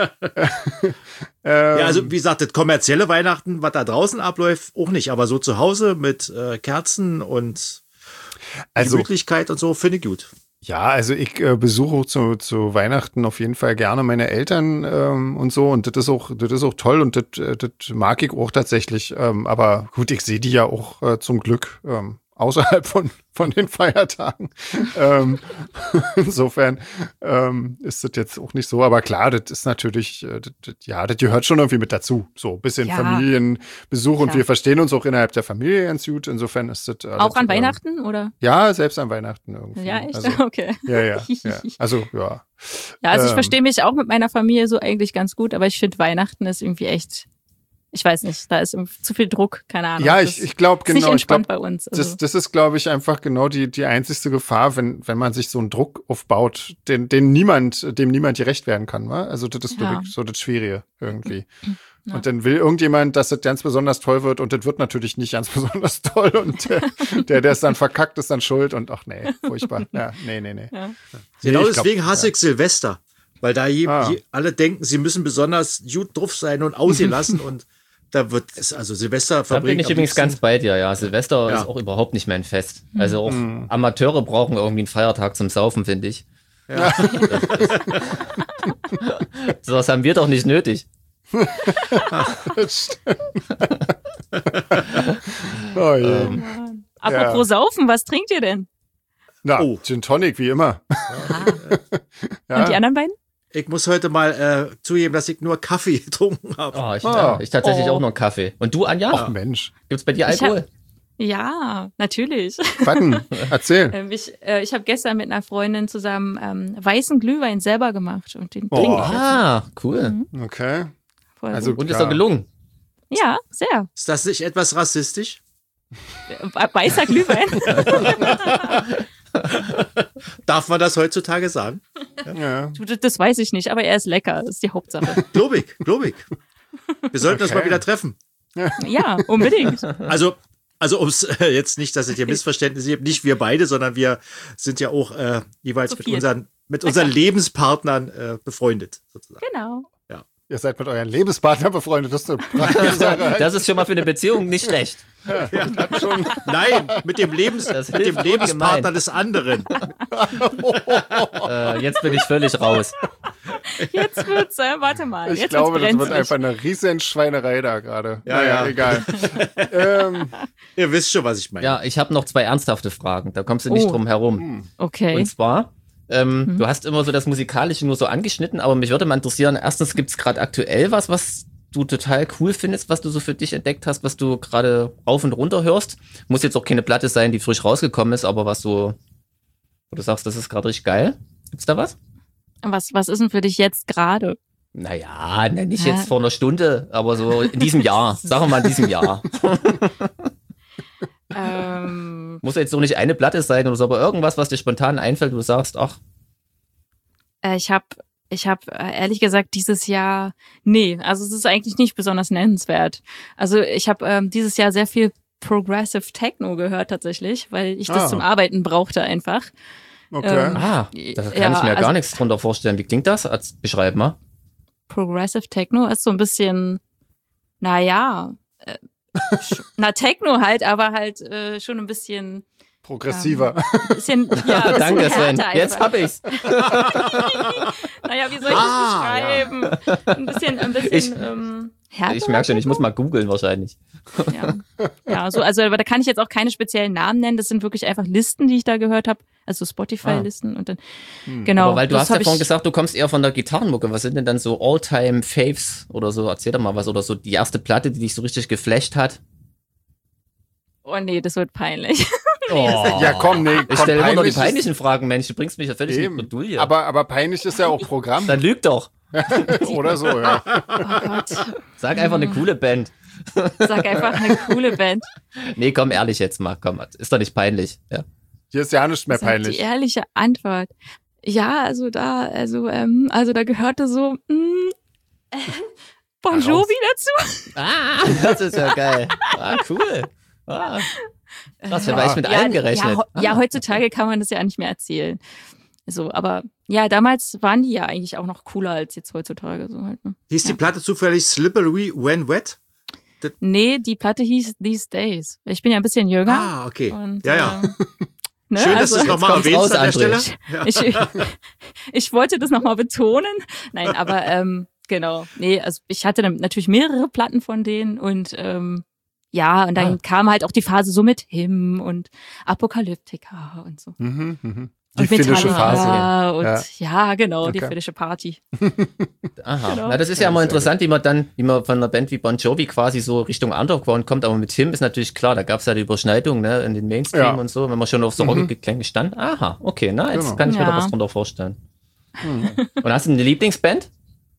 ja ähm, also wie gesagt, das kommerzielle Weihnachten, was da draußen abläuft, auch nicht. Aber so zu Hause mit äh, Kerzen und also, Gemütlichkeit und so, finde ich gut. ja, also ich äh, besuche zu, zu Weihnachten auf jeden Fall gerne meine Eltern ähm, und so und das ist auch, das ist auch toll und das, äh, das mag ich auch tatsächlich. Ähm, aber gut, ich sehe die ja auch äh, zum Glück ähm, außerhalb von, von den Feiertagen. ähm, insofern ähm, ist das jetzt auch nicht so, aber klar, das ist natürlich, äh, das, das, ja, das gehört schon irgendwie mit dazu. So ein bisschen Ja. Familienbesuch und Klar. wir verstehen uns auch innerhalb der Familie ganz gut. Insofern ist das alles, auch an ähm, Weihnachten, oder? Ja, selbst an Weihnachten irgendwie. Ja, echt? Also, Okay. ja, ja, ja. Also, ja. Ja, also ich Ähm. verstehe mich auch mit meiner Familie so eigentlich ganz gut, aber ich finde Weihnachten ist irgendwie echt, ich weiß nicht, da ist irgendwie zu viel Druck, keine Ahnung. Ja, Das ich, ich glaube, ist nicht genau. Ich entspannt glaub, bei uns. Also, das, das ist, glaube ich, einfach genau die, die einzigste Gefahr, wenn, wenn man sich so einen Druck aufbaut, den, den niemand, dem niemand gerecht werden kann. Wa? Also, das ist, Ja. glaube ich, so das Schwierige irgendwie. Ja. Und dann will irgendjemand, dass das ganz besonders toll wird und das wird natürlich nicht ganz besonders toll und der, der, der es dann verkackt, ist dann schuld und ach nee, furchtbar. Ja, nee, nee, nee. ja. Genau Nee, ich glaub, deswegen hasse ich Silvester. Weil da je, Ah. je, alle denken, sie müssen besonders gut drauf sein und ausgelassen und da wird es, also Silvester Da bin verbringen. ich übrigens ganz bei dir, ja. Silvester Ja. ist auch überhaupt nicht mein Fest. Also auch Mhm. Amateure brauchen irgendwie einen Feiertag zum Saufen, finde ich. Ja. So was haben wir doch nicht nötig. Oh je. Ähm, Apropos Saufen, was trinkt ihr denn? Na, Oh. Gin Tonic, wie immer. Und die anderen beiden? Ich muss heute mal äh, zugeben, dass ich nur Kaffee getrunken habe. Oh, ich, Ah. ich tatsächlich Oh. auch noch einen Kaffee. Und du, Anja? Ach Mensch. Gibt's bei dir Ich hab- Alkohol? Ja, natürlich. Warten, erzähl. Ähm, ich äh, ich habe gestern mit einer Freundin zusammen ähm, weißen Glühwein selber gemacht und den Oh. trinke ich jetzt. Ah, cool. Okay. Voll Also- gut. Und ist Ja. doch gelungen. Ja, sehr. Ist das nicht etwas rassistisch? Äh, Weißer Glühwein. Darf man das heutzutage sagen? Ja. Du, das- das weiß ich nicht, aber er ist lecker, das ist die Hauptsache. Globig, globig. Wir sollten uns Okay. mal wieder treffen. Ja, unbedingt. Also, also ums äh, jetzt nicht, dass es hier Missverständnisse gibt, nicht wir beide, sondern wir sind ja auch äh, jeweils Zu mit viert. unseren, mit unseren Lebenspartnern äh, befreundet, sozusagen. Genau. Ihr seid mit euren Lebenspartner befreundet. Das ist eine praktische Sache. Das ist schon mal für eine Beziehung nicht schlecht. schon. Nein, mit dem, Lebens, Das mit dem hilft Lebenspartner ungemein. des anderen. Äh, jetzt bin ich völlig raus. Jetzt wird's, äh, warte mal. Ich jetzt glaube, das wird's wird brenzlig. einfach eine riesen Schweinerei da gerade. Ja, Naja, ja. egal. ähm, Ihr wisst schon, was ich meine. Ja, ich habe noch zwei ernsthafte Fragen. Da kommst du nicht Oh. drum herum. Okay. Und zwar, ähm, du hast immer so das Musikalische nur so angeschnitten, aber mich würde mal interessieren, erstens gibt's gerade aktuell was, was du total cool findest, was du so für dich entdeckt hast, was du gerade rauf und runter hörst. Muss jetzt auch keine Platte sein, die frisch rausgekommen ist, aber was so, wo du sagst, das ist gerade richtig geil. Gibt's da was? Was, was ist denn für dich jetzt gerade? Naja, ne, nicht Ja. jetzt vor einer Stunde, aber so in diesem Jahr. Sagen wir mal in diesem Jahr. Ähm, Muss jetzt so nicht eine Platte sein oder so, aber irgendwas, was dir spontan einfällt, wo du sagst, ach, äh, ich habe ich hab, äh, ehrlich gesagt dieses Jahr, nee, also es ist eigentlich nicht besonders nennenswert. Also ich habe ähm, dieses Jahr sehr viel Progressive Techno gehört tatsächlich, weil ich das Ah. zum Arbeiten brauchte einfach. Okay. Ähm, Ah, da kann ja, ich mir ja also- gar nichts drunter vorstellen. Wie klingt das? Als beschreib mal. Progressive Techno ist so ein bisschen, naja, äh, sch- na Techno halt, aber halt äh, schon ein bisschen, Progressiver. ein bisschen, ja, ein bisschen Danke, Sven. härter Jetzt einfach. hab ich's. Naja, wie soll ich Ah, das beschreiben? Ein bisschen, ein bisschen Ich- ähm, härter. Ich merke schon, ich muss mal googeln wahrscheinlich. Ja. ja, so, also aber da kann ich jetzt auch keine speziellen Namen nennen. Das sind wirklich einfach Listen, die ich da gehört habe. Also Spotify-Listen und dann, genau. Aber weil du das hast ja hab vorhin ich- gesagt, du kommst eher von der Gitarrenmucke. Was sind denn dann so All-Time-Faves oder so? Erzähl doch mal was. Oder so die erste Platte, die dich so richtig geflasht hat. Oh nee, das wird peinlich. Oh. Ja, komm, nee, Ich komm, stelle immer nur die peinlich ist- peinlichen Fragen, Mensch. Du bringst mich ja völlig in die Eben. Bredouille. Aber, aber peinlich ist ja auch Programm. Dann lüg doch. Oder so, ja. Oh Gott. Sag einfach eine coole Band. Sag einfach eine coole Band. Nee, komm, ehrlich jetzt mal. Komm, ist doch nicht peinlich. Ja. Hier ist ja nicht mehr Sag die peinlich. ehrliche Antwort. Ja, also da, also, ähm, also da gehörte so mh, äh, Bon Jovi dazu. Ah, das ist ja geil. Ah, cool. Ah. Krass, wer weiß mit ja, allem gerechnet. Ja, Ah. ja, heutzutage kann man das ja nicht mehr erzählen. So, aber ja, damals waren die ja eigentlich auch noch cooler als jetzt heutzutage. So halt, ne? Hieß die Platte zufällig Slippery When Wet? Nee, die Platte hieß These Days. Ich bin ja ein bisschen jünger. Ah, okay. Und, Ja, ja. ähm, ne, Schön, dass also, du es nochmal kommt's erwähnst raus, an der André. Stelle. Ja. ich, ich wollte das nochmal betonen. Nein, aber ähm, genau. Nee, also ich hatte dann natürlich mehrere Platten von denen und ähm, ja, und dann Ah. kam halt auch die Phase so mit Him und Apokalyptika und so. Mhm, mhm. Die Und finnische Metallica Phase. Und Ja. ja, genau, die Okay. finnische Party. Aha. Genau. Na, das ist ja, Ja, immer sehr interessant, wie man dann, wie man von einer Band wie Bon Jovi quasi so Richtung Underground kommt, aber mit Him ist natürlich klar, da gab es ja die Überschneidung, ne, in den Mainstream Ja. und so, wenn man schon auf so rockige Klänge stand. Aha, okay, na, jetzt Genau. kann ich mir Ja. da was drunter vorstellen. Und hast du eine Lieblingsband?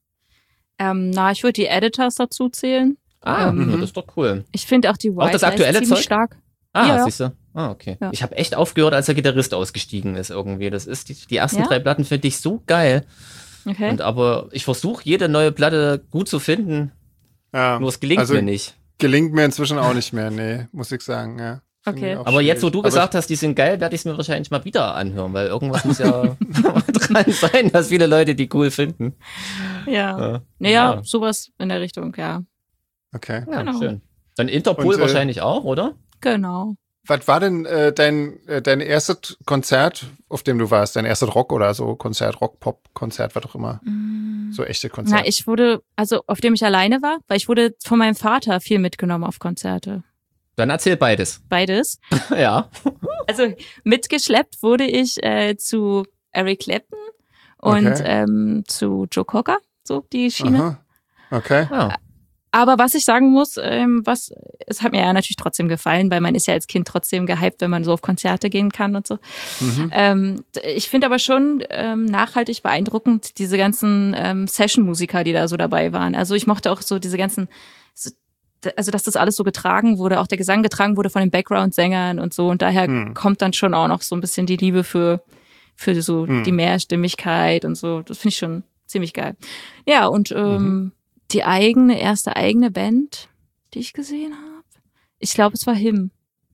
Ähm, na, ich würde die Editors dazu zählen. Ah, Ähm, ja, das ist doch cool. Ich finde auch die White das Lies aktuelle ziemlich Zeug? stark. Ah, Ja, ja. siehst du? Ah, okay. Ja. Ich habe echt aufgehört, als der Gitarrist ausgestiegen ist irgendwie. Das ist die, die ersten Ja? drei Platten finde ich so geil. Okay. Und aber ich versuche jede neue Platte gut zu finden, Ja. nur es gelingt Also, mir nicht. Gelingt mir inzwischen auch nicht mehr, nee, muss ich sagen, ja. Find Okay. ich auch Aber jetzt, wo schwierig. du Aber gesagt hast, die sind geil, werde ich es mir wahrscheinlich mal wieder anhören, weil irgendwas muss ja dran sein, dass viele Leute die cool finden. ja. Ja, Naja, Ja. sowas in der Richtung, ja. ich, okay. ja Genau. schön. Dann Interpol Und, äh, wahrscheinlich auch, oder? Genau. Was war denn äh, dein, äh, dein erstes Konzert, auf dem du warst? Dein erstes Rock oder so Konzert, Rock, Pop, Konzert, was auch immer? So echte Konzert. Na, ich wurde, also auf dem ich alleine war, weil ich wurde von meinem Vater viel mitgenommen auf Konzerte. Dann erzähl beides. Beides. Ja. Also mitgeschleppt wurde ich äh, zu Eric Clapton und Okay. ähm, zu Joe Cocker, so die Schiene. Aha. Okay. Ah. Aber was ich sagen muss, ähm, was, es hat mir ja natürlich trotzdem gefallen, weil man ist ja als Kind trotzdem gehypt, wenn man so auf Konzerte gehen kann und so. Mhm. Ähm, ich finde aber schon ähm, nachhaltig beeindruckend diese ganzen ähm, Session-Musiker, die da so dabei waren. Also ich mochte auch so diese ganzen, so, also dass das alles so getragen wurde, auch der Gesang getragen wurde von den Background-Sängern und so. Und daher Hm. kommt dann schon auch noch so ein bisschen die Liebe für, für so Hm. die Mehrstimmigkeit und so. Das finde ich schon ziemlich geil. Ja, und ähm, Mhm. die eigene, erste eigene Band, die ich gesehen habe, ich glaube, es war Him.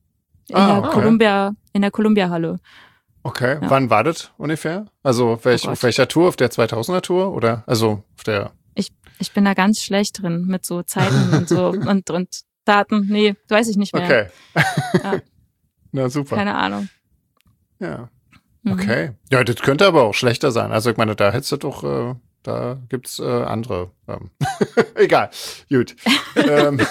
In Ah, der okay. Columbia, in der Columbia-Halle. Okay. Ja. Wann war das ungefähr? Also welch, Oh Gott. auf welcher Tour? Auf der zweitausender Tour? Oder? Also auf der. Ich bin da ganz schlecht drin mit so Zeiten und so und, und Daten. Nee, weiß ich nicht mehr. Okay. Ja. Na super. Keine Ahnung. Ja. Mhm. Okay. Ja, das könnte aber auch schlechter sein. Also ich meine, da hättest du doch, äh, da gibt's äh, andere. Ähm. Egal. Gut. ähm,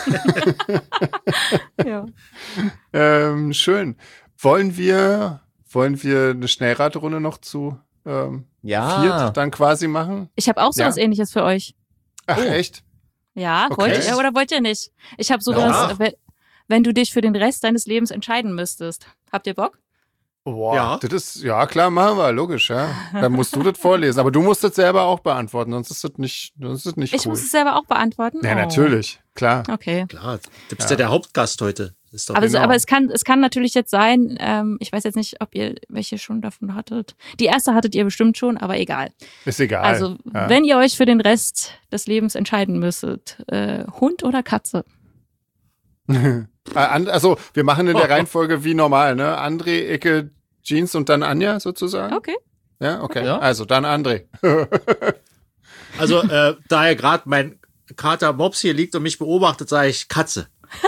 Ja. ähm, schön. Wollen wir, wollen wir eine Schnellradrunde noch zu ähm, Ja. viert dann quasi machen? Ich habe auch sowas Ja. Ähnliches für euch. Ach, Oh. echt? Ja, Okay. wollt ihr oder wollt ihr nicht? Ich habe sowas, Ja. wenn, wenn du dich für den Rest deines Lebens entscheiden müsstest. Habt ihr Bock? Boah, Ja. das ist, ja klar, machen wir, logisch, ja. Dann musst du das vorlesen. Aber du musst das selber auch beantworten, sonst ist das nicht, sonst ist das nicht Ich cool. muss es selber auch beantworten. Ja, Oh. natürlich, klar. Okay. Klar, du bist Ja. ja der Hauptgast heute. Ist doch Aber, es, Genau. aber es kann, es kann natürlich jetzt sein, ähm, ich weiß jetzt nicht, ob ihr welche schon davon hattet. Die erste hattet ihr bestimmt schon, aber egal. Ist egal. Also, ja. wenn ihr euch für den Rest des Lebens entscheiden müsstet, äh, Hund oder Katze? Ah, an- Also, wir machen in der Reihenfolge wie normal, ne? André, Icke, Jeans und dann Anja sozusagen? Okay. Ja, okay. Ja. Also dann André. Also, äh, da ja gerade mein Kater Mops hier liegt und mich beobachtet, sage ich Katze.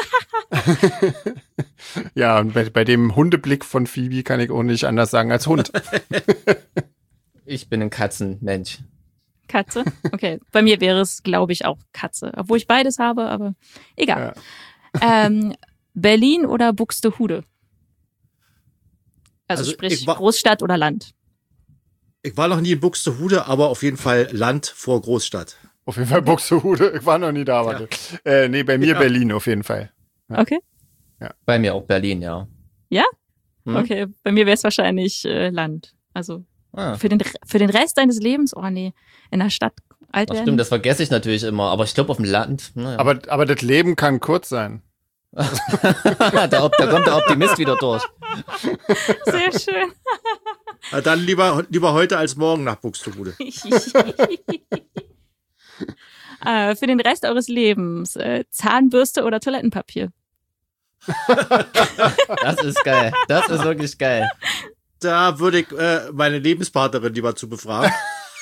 Ja, und bei, bei dem Hundeblick von Phoebe kann ich auch nicht anders sagen als Hund. Ich bin ein Katzenmensch. Katze? Okay. Bei mir wäre es, glaube ich, auch Katze. Obwohl ich beides habe, aber egal. Ja. Ähm, Berlin oder Buxtehude? Also, Also, sprich ich war- Großstadt oder Land? Ich war noch nie in Buxtehude, aber auf jeden Fall Land vor Großstadt. Auf jeden Fall Buxtehude. Ich war noch nie da, warte. Ja. Äh, nee, bei mir Ja. Berlin auf jeden Fall. Ja. Okay. Bei mir auch Berlin, ja. Ja? Hm? Okay. Bei mir wäre es wahrscheinlich äh, Land. Also Ah. für den, für den Rest deines Lebens, oh nee, in der Stadt alt Das werden. stimmt, das vergesse ich natürlich immer. Aber ich glaube auf dem Land. Naja. Aber, aber das Leben kann kurz sein. da, da kommt der Optimist wieder durch. Sehr schön. Na, dann lieber, lieber heute als morgen nach Buxtehude. äh, für den Rest eures Lebens, äh, Zahnbürste oder Toilettenpapier? Das ist geil. Das ist wirklich geil. Da würde ich äh, meine Lebenspartnerin lieber zu befragen.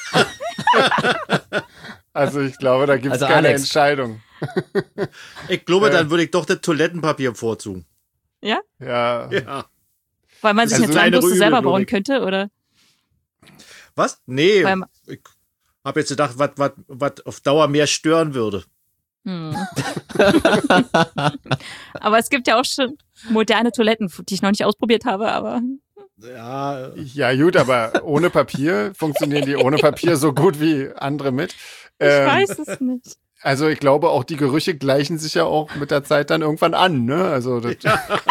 Also ich glaube, da gibt es Also keine Alex. Entscheidung. Ich glaube, Ja. dann würde ich doch das Toilettenpapier vorzugen. Ja? Ja. Ja. Weil man sich Also eine eine Zahnbürste ruhige selber bauen Logik. könnte, oder? Was? Nee, Weil man- ich habe jetzt gedacht, was was was auf Dauer mehr stören würde. Hm. Aber es gibt ja auch schon moderne Toiletten, die ich noch nicht ausprobiert habe, aber Ja, Ja, gut, aber ohne Papier funktionieren die ohne Papier so gut wie andere mit. ich Ähm, weiß es nicht. Also ich glaube, auch die Gerüche gleichen sich ja auch mit der Zeit dann irgendwann an, ne? Also, das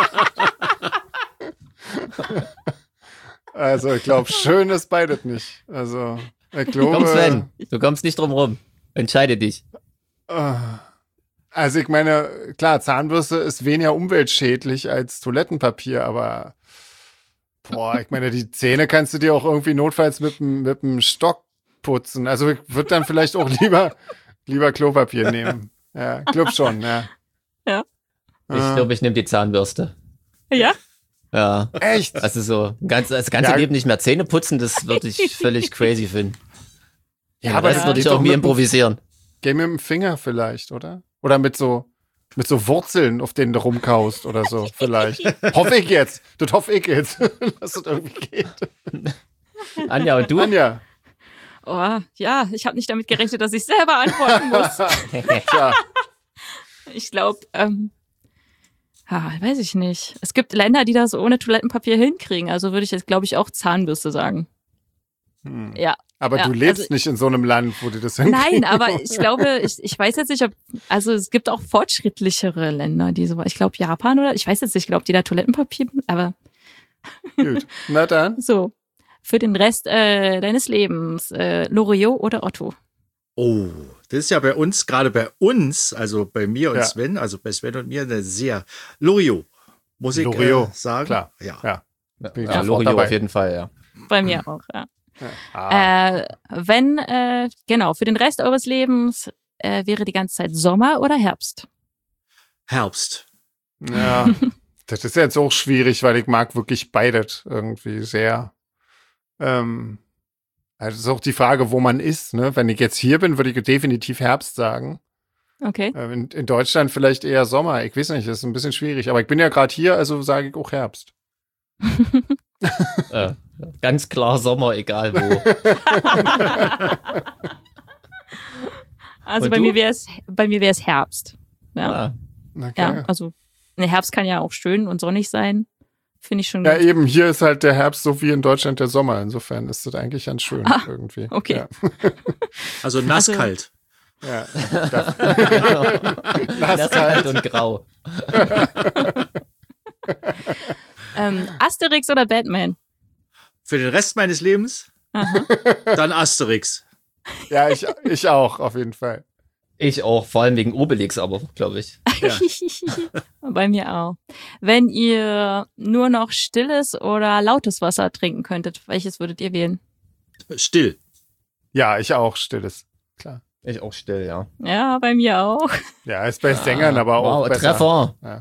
also ich glaube, schön ist beides nicht. Also ich Komm, glaube. Sven, du kommst nicht drum rum. Entscheide dich. Also ich meine, klar, Zahnbürste ist weniger umweltschädlich als Toilettenpapier, aber boah, ich meine, die Zähne kannst du dir auch irgendwie notfalls mit dem mit dem Stock putzen. Also ich würde dann vielleicht auch lieber lieber Klopapier nehmen. Ja, glaub schon, ja. Ja. Ich Ah. glaube, ich nehme die Zahnbürste. Ja? Ja. Echt? Also so, ganz, das ganze Ja. Leben nicht mehr Zähne putzen, das würde ich völlig crazy finden. Ja, aber das das würde ich geht auch doch mir mit dem- improvisieren. Geh mit dem Finger vielleicht, oder? Oder mit so mit so Wurzeln, auf denen du rumkaust oder so, vielleicht. Hoffe ich jetzt. Das hoffe ich jetzt, dass das irgendwie geht. Anja, und du? Anja. Oh, ja, ich habe nicht damit gerechnet, dass ich selber antworten muss. Tja. Ich glaube, ähm, ah, weiß ich nicht. Es gibt Länder, die das ohne Toilettenpapier hinkriegen. Also würde ich jetzt, glaube ich, auch Zahnbürste sagen. Hm. Ja. Aber Ja, du lebst also- nicht in so einem Land, wo du das hinkriegen. Nein, aber ich glaube, ich, ich weiß jetzt nicht, ob, also es gibt auch fortschrittlichere Länder, die so, ich glaube Japan oder, ich weiß jetzt nicht, ich glaube, die da Toilettenpapier, aber Gut. Na dann. so. Für den Rest äh, deines Lebens, äh, Loriot oder Otto? oh, das ist ja bei uns, gerade bei uns, also bei mir und Ja. Sven, also bei Sven und mir, eine sehr Loriot, muss ich Loriot, äh, sagen. klar. Ja. Ja. Ja, Bin ich ja, sofort Loriot dabei. auf jeden Fall, ja. Bei mir auch, ja. Ah. Äh, wenn, äh, genau, für den Rest eures Lebens äh, wäre die ganze Zeit Sommer oder Herbst? Herbst. Ja. Das ist jetzt auch schwierig, weil ich mag wirklich beides irgendwie sehr. Ähm, also es ist auch die Frage, wo man ist. Ne? Wenn ich jetzt hier bin, würde ich definitiv Herbst sagen. Okay. Äh, In, in Deutschland vielleicht eher Sommer. Ich weiß nicht, das ist ein bisschen schwierig. Aber ich bin ja gerade hier, also sage ich auch Herbst. Äh, ganz klar Sommer, egal wo. Also Und bei du? mir wäre es bei mir wäre es Herbst. Ja. Ah, Okay. Ja, also der Herbst kann ja auch schön und sonnig sein. Finde ich schon Ja, gut. eben, hier ist halt der Herbst so wie in Deutschland der Sommer. Insofern ist das eigentlich ganz schön Ah, irgendwie. okay. Ja. Also nasskalt. Ja. Das, das ist kalt und grau. Ähm, Asterix oder Batman? Für den Rest meines Lebens, Aha. dann Asterix. ja, ich, ich auch, auf jeden Fall. Ich auch, vor allem wegen Obelix, aber glaube ich. Ja. Bei mir auch. Wenn ihr nur noch stilles oder lautes Wasser trinken könntet, welches würdet ihr wählen? Still. Ja, ich auch, stilles. Klar. Ich auch still, ja. Ja, bei mir auch. Ja, ist bei Sängern aber auch Wow, besser. Treffer. Ja.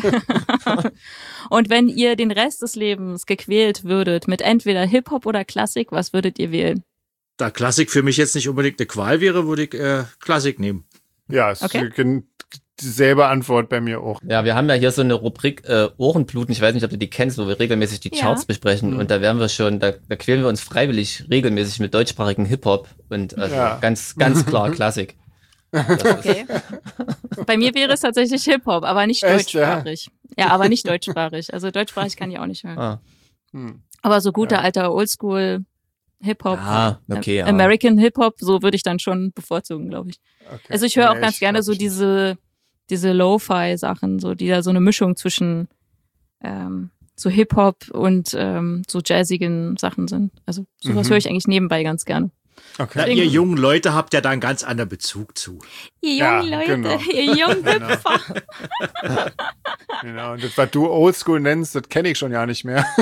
Und wenn ihr den Rest des Lebens gequält würdet mit entweder Hip-Hop oder Klassik, was würdet ihr wählen? Da Klassik für mich jetzt nicht unbedingt eine Qual wäre, würde ich äh, Klassik nehmen. Ja, ist Okay. gen- dieselbe Antwort bei mir auch. Ja, wir haben ja hier so eine Rubrik äh, Ohrenbluten, ich weiß nicht, ob du die kennst, wo wir regelmäßig die Ja. Charts besprechen Mhm. und da werden wir schon, da, da quälen wir uns freiwillig regelmäßig mit deutschsprachigen Hip-Hop und also Ja. ganz, ganz klar Klassik. Okay. Bei mir wäre es tatsächlich Hip-Hop, aber nicht Echt, ja? deutschsprachig. Ja? ja, aber nicht deutschsprachig. Also deutschsprachig kann ich auch nicht hören. Ah. Hm. Aber so guter Ja. alter Oldschool Hip-Hop, Ah, okay, ja. American Hip-Hop, so würde ich dann schon bevorzugen, glaube ich. Okay. Also ich höre auch Nee, ganz ich gerne glaub so ich diese, diese Lo-Fi-Sachen, so die da so eine Mischung zwischen ähm, so Hip-Hop und ähm, so jazzigen Sachen sind. Also sowas Mhm. höre ich eigentlich nebenbei ganz gerne. nicht. Okay. Na, ihr jungen Leute habt ja da einen ganz anderen Bezug zu. Ihr Ja, jungen Leute, genau. ihr jungen Hüpfer. Genau. Und das, was du Oldschool nennst, das kenne ich schon ja nicht mehr.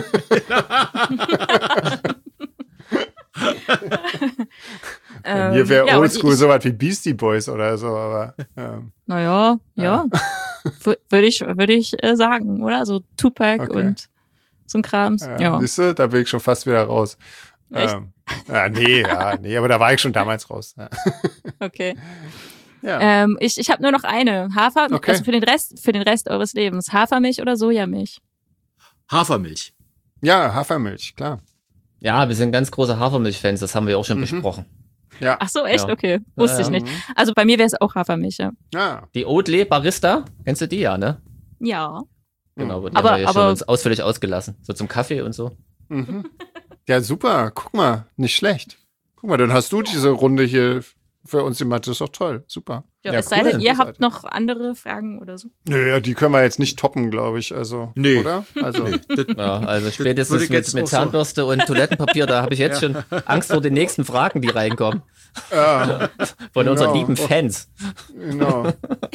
Ähm, Hier wäre ja, und Oldschool ich- sowas wie Beastie Boys oder so, aber ähm, Naja, ja. W- Würde ich, würde ich äh, sagen, oder? So Tupac Okay. und so ein Krams. äh, Ja. siehst du, da bin ich schon fast wieder raus. Echt? Ähm, ja, nee, ja, nee, aber da war ich schon damals raus. Ja. Okay. Ja. Ähm, ich ich habe nur noch eine. Hafer, Okay. also für den Rest, für den Rest eures Lebens. Hafermilch oder Sojamilch? Hafermilch. ja, Hafermilch, klar. Ja, wir sind ganz große Hafermilch-Fans, das haben wir auch schon Mhm. besprochen. Ja. Ach so, echt? Ja. Okay. Wusste Ja, ich ja. nicht. Also bei mir wäre es auch Hafermilch, ja. Ja. Die Oatly Barista, kennst du die ja, ne? Ja. Genau, die Aber- haben wir ja schon aber- uns ausführlich ausgelassen. So zum Kaffee und so. Mhm. Ja, super. Guck mal, nicht schlecht. Guck mal, dann hast du diese Runde hier für uns gemacht. Das ist doch toll. Super. Ja, Ja, es sei cool. denn, ihr habt Großartig. noch andere Fragen oder so. Naja, die können wir jetzt nicht toppen, glaube ich. Also, Nee. oder? Also, Das, Ja, also würde spätestens ich mit, jetzt mit auch so- Zahnbürste und Toilettenpapier, da habe ich jetzt schon Angst vor den nächsten Fragen, die reinkommen. ja, Von Genau. unseren lieben Fans. genau.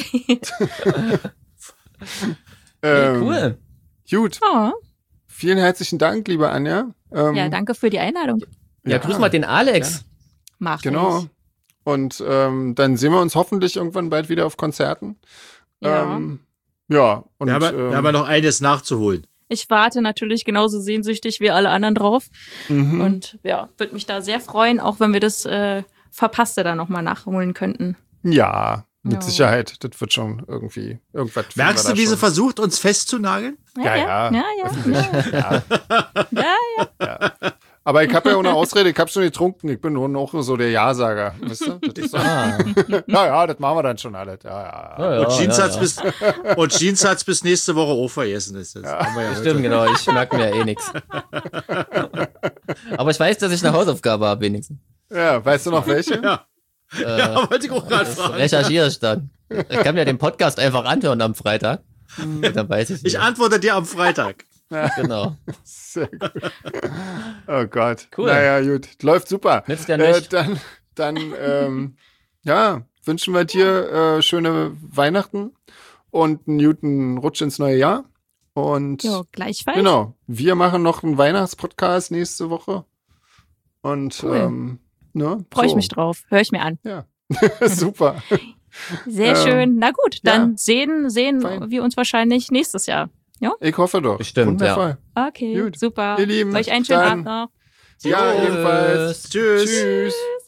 Hey, ähm, cool. Gut. Oh, Vielen herzlichen Dank, liebe Anja. Ähm, ja, danke für die Einladung. Ja, grüß mal den Alex. Mach Genau. ich. Und ähm, dann sehen wir uns hoffentlich irgendwann bald wieder auf Konzerten. Ja. Ähm, ja, und wir, haben, ähm, wir haben ja noch eines nachzuholen. Ich warte natürlich genauso sehnsüchtig wie alle anderen drauf. mhm. Und ja, würde mich da sehr freuen, auch wenn wir das äh, Verpasste dann nochmal nachholen könnten. ja, mit Ja. Sicherheit. Das wird schon irgendwie irgendwas. finden Merkst wir du, da wie sie schon. versucht, uns festzunageln? Ja, ja. Ja, ja. Ja. ja. Aber ich habe ja auch eine Ausrede, ich habe schon getrunken, ich bin nur noch so der Ja-Sager. Weißt du? Das ist so, Ah, ja, ja, das machen wir dann schon alles. Ja, ja. ja, und Jeans ja, hat's ja. bis und Jeans hat's bis nächste Woche auch vergessen. Das, das haben wir ja heute. Stimmt, genau, ich merke mir eh nichts. Aber ich weiß, dass ich eine Hausaufgabe habe, wenigstens. Ja, weißt du noch welche? Ja. Äh, Ja, wollte ich auch gerade fragen. recherchiere ich dann. Ich kann mir den Podcast einfach anhören am Freitag. Und dann weiß ich Ich antworte dir am Freitag. Genau. Sehr gut. Oh Gott. Cool. Naja, gut. Läuft super. Nützt ja Äh, nicht. dann, dann ähm, ja, wünschen wir dir äh, schöne Weihnachten und einen guten Rutsch ins neue Jahr. Und Jo, gleichfalls. genau, wir machen noch einen Weihnachtspodcast nächste Woche. Und Cool. ähm, ne, Freue ich so. mich drauf. Höre ich mir an. Ja, super. Sehr Ähm, schön. Na gut, dann ja. sehen, sehen Fein. wir uns wahrscheinlich nächstes Jahr. Ich hoffe doch. Bestimmt, ja. Wundervoll. Okay, Gut. super. Ihr Lieben, Euch einen schönen dann- Abend noch. Ja, Tschüss. ebenfalls. Tschüss. Tschüss.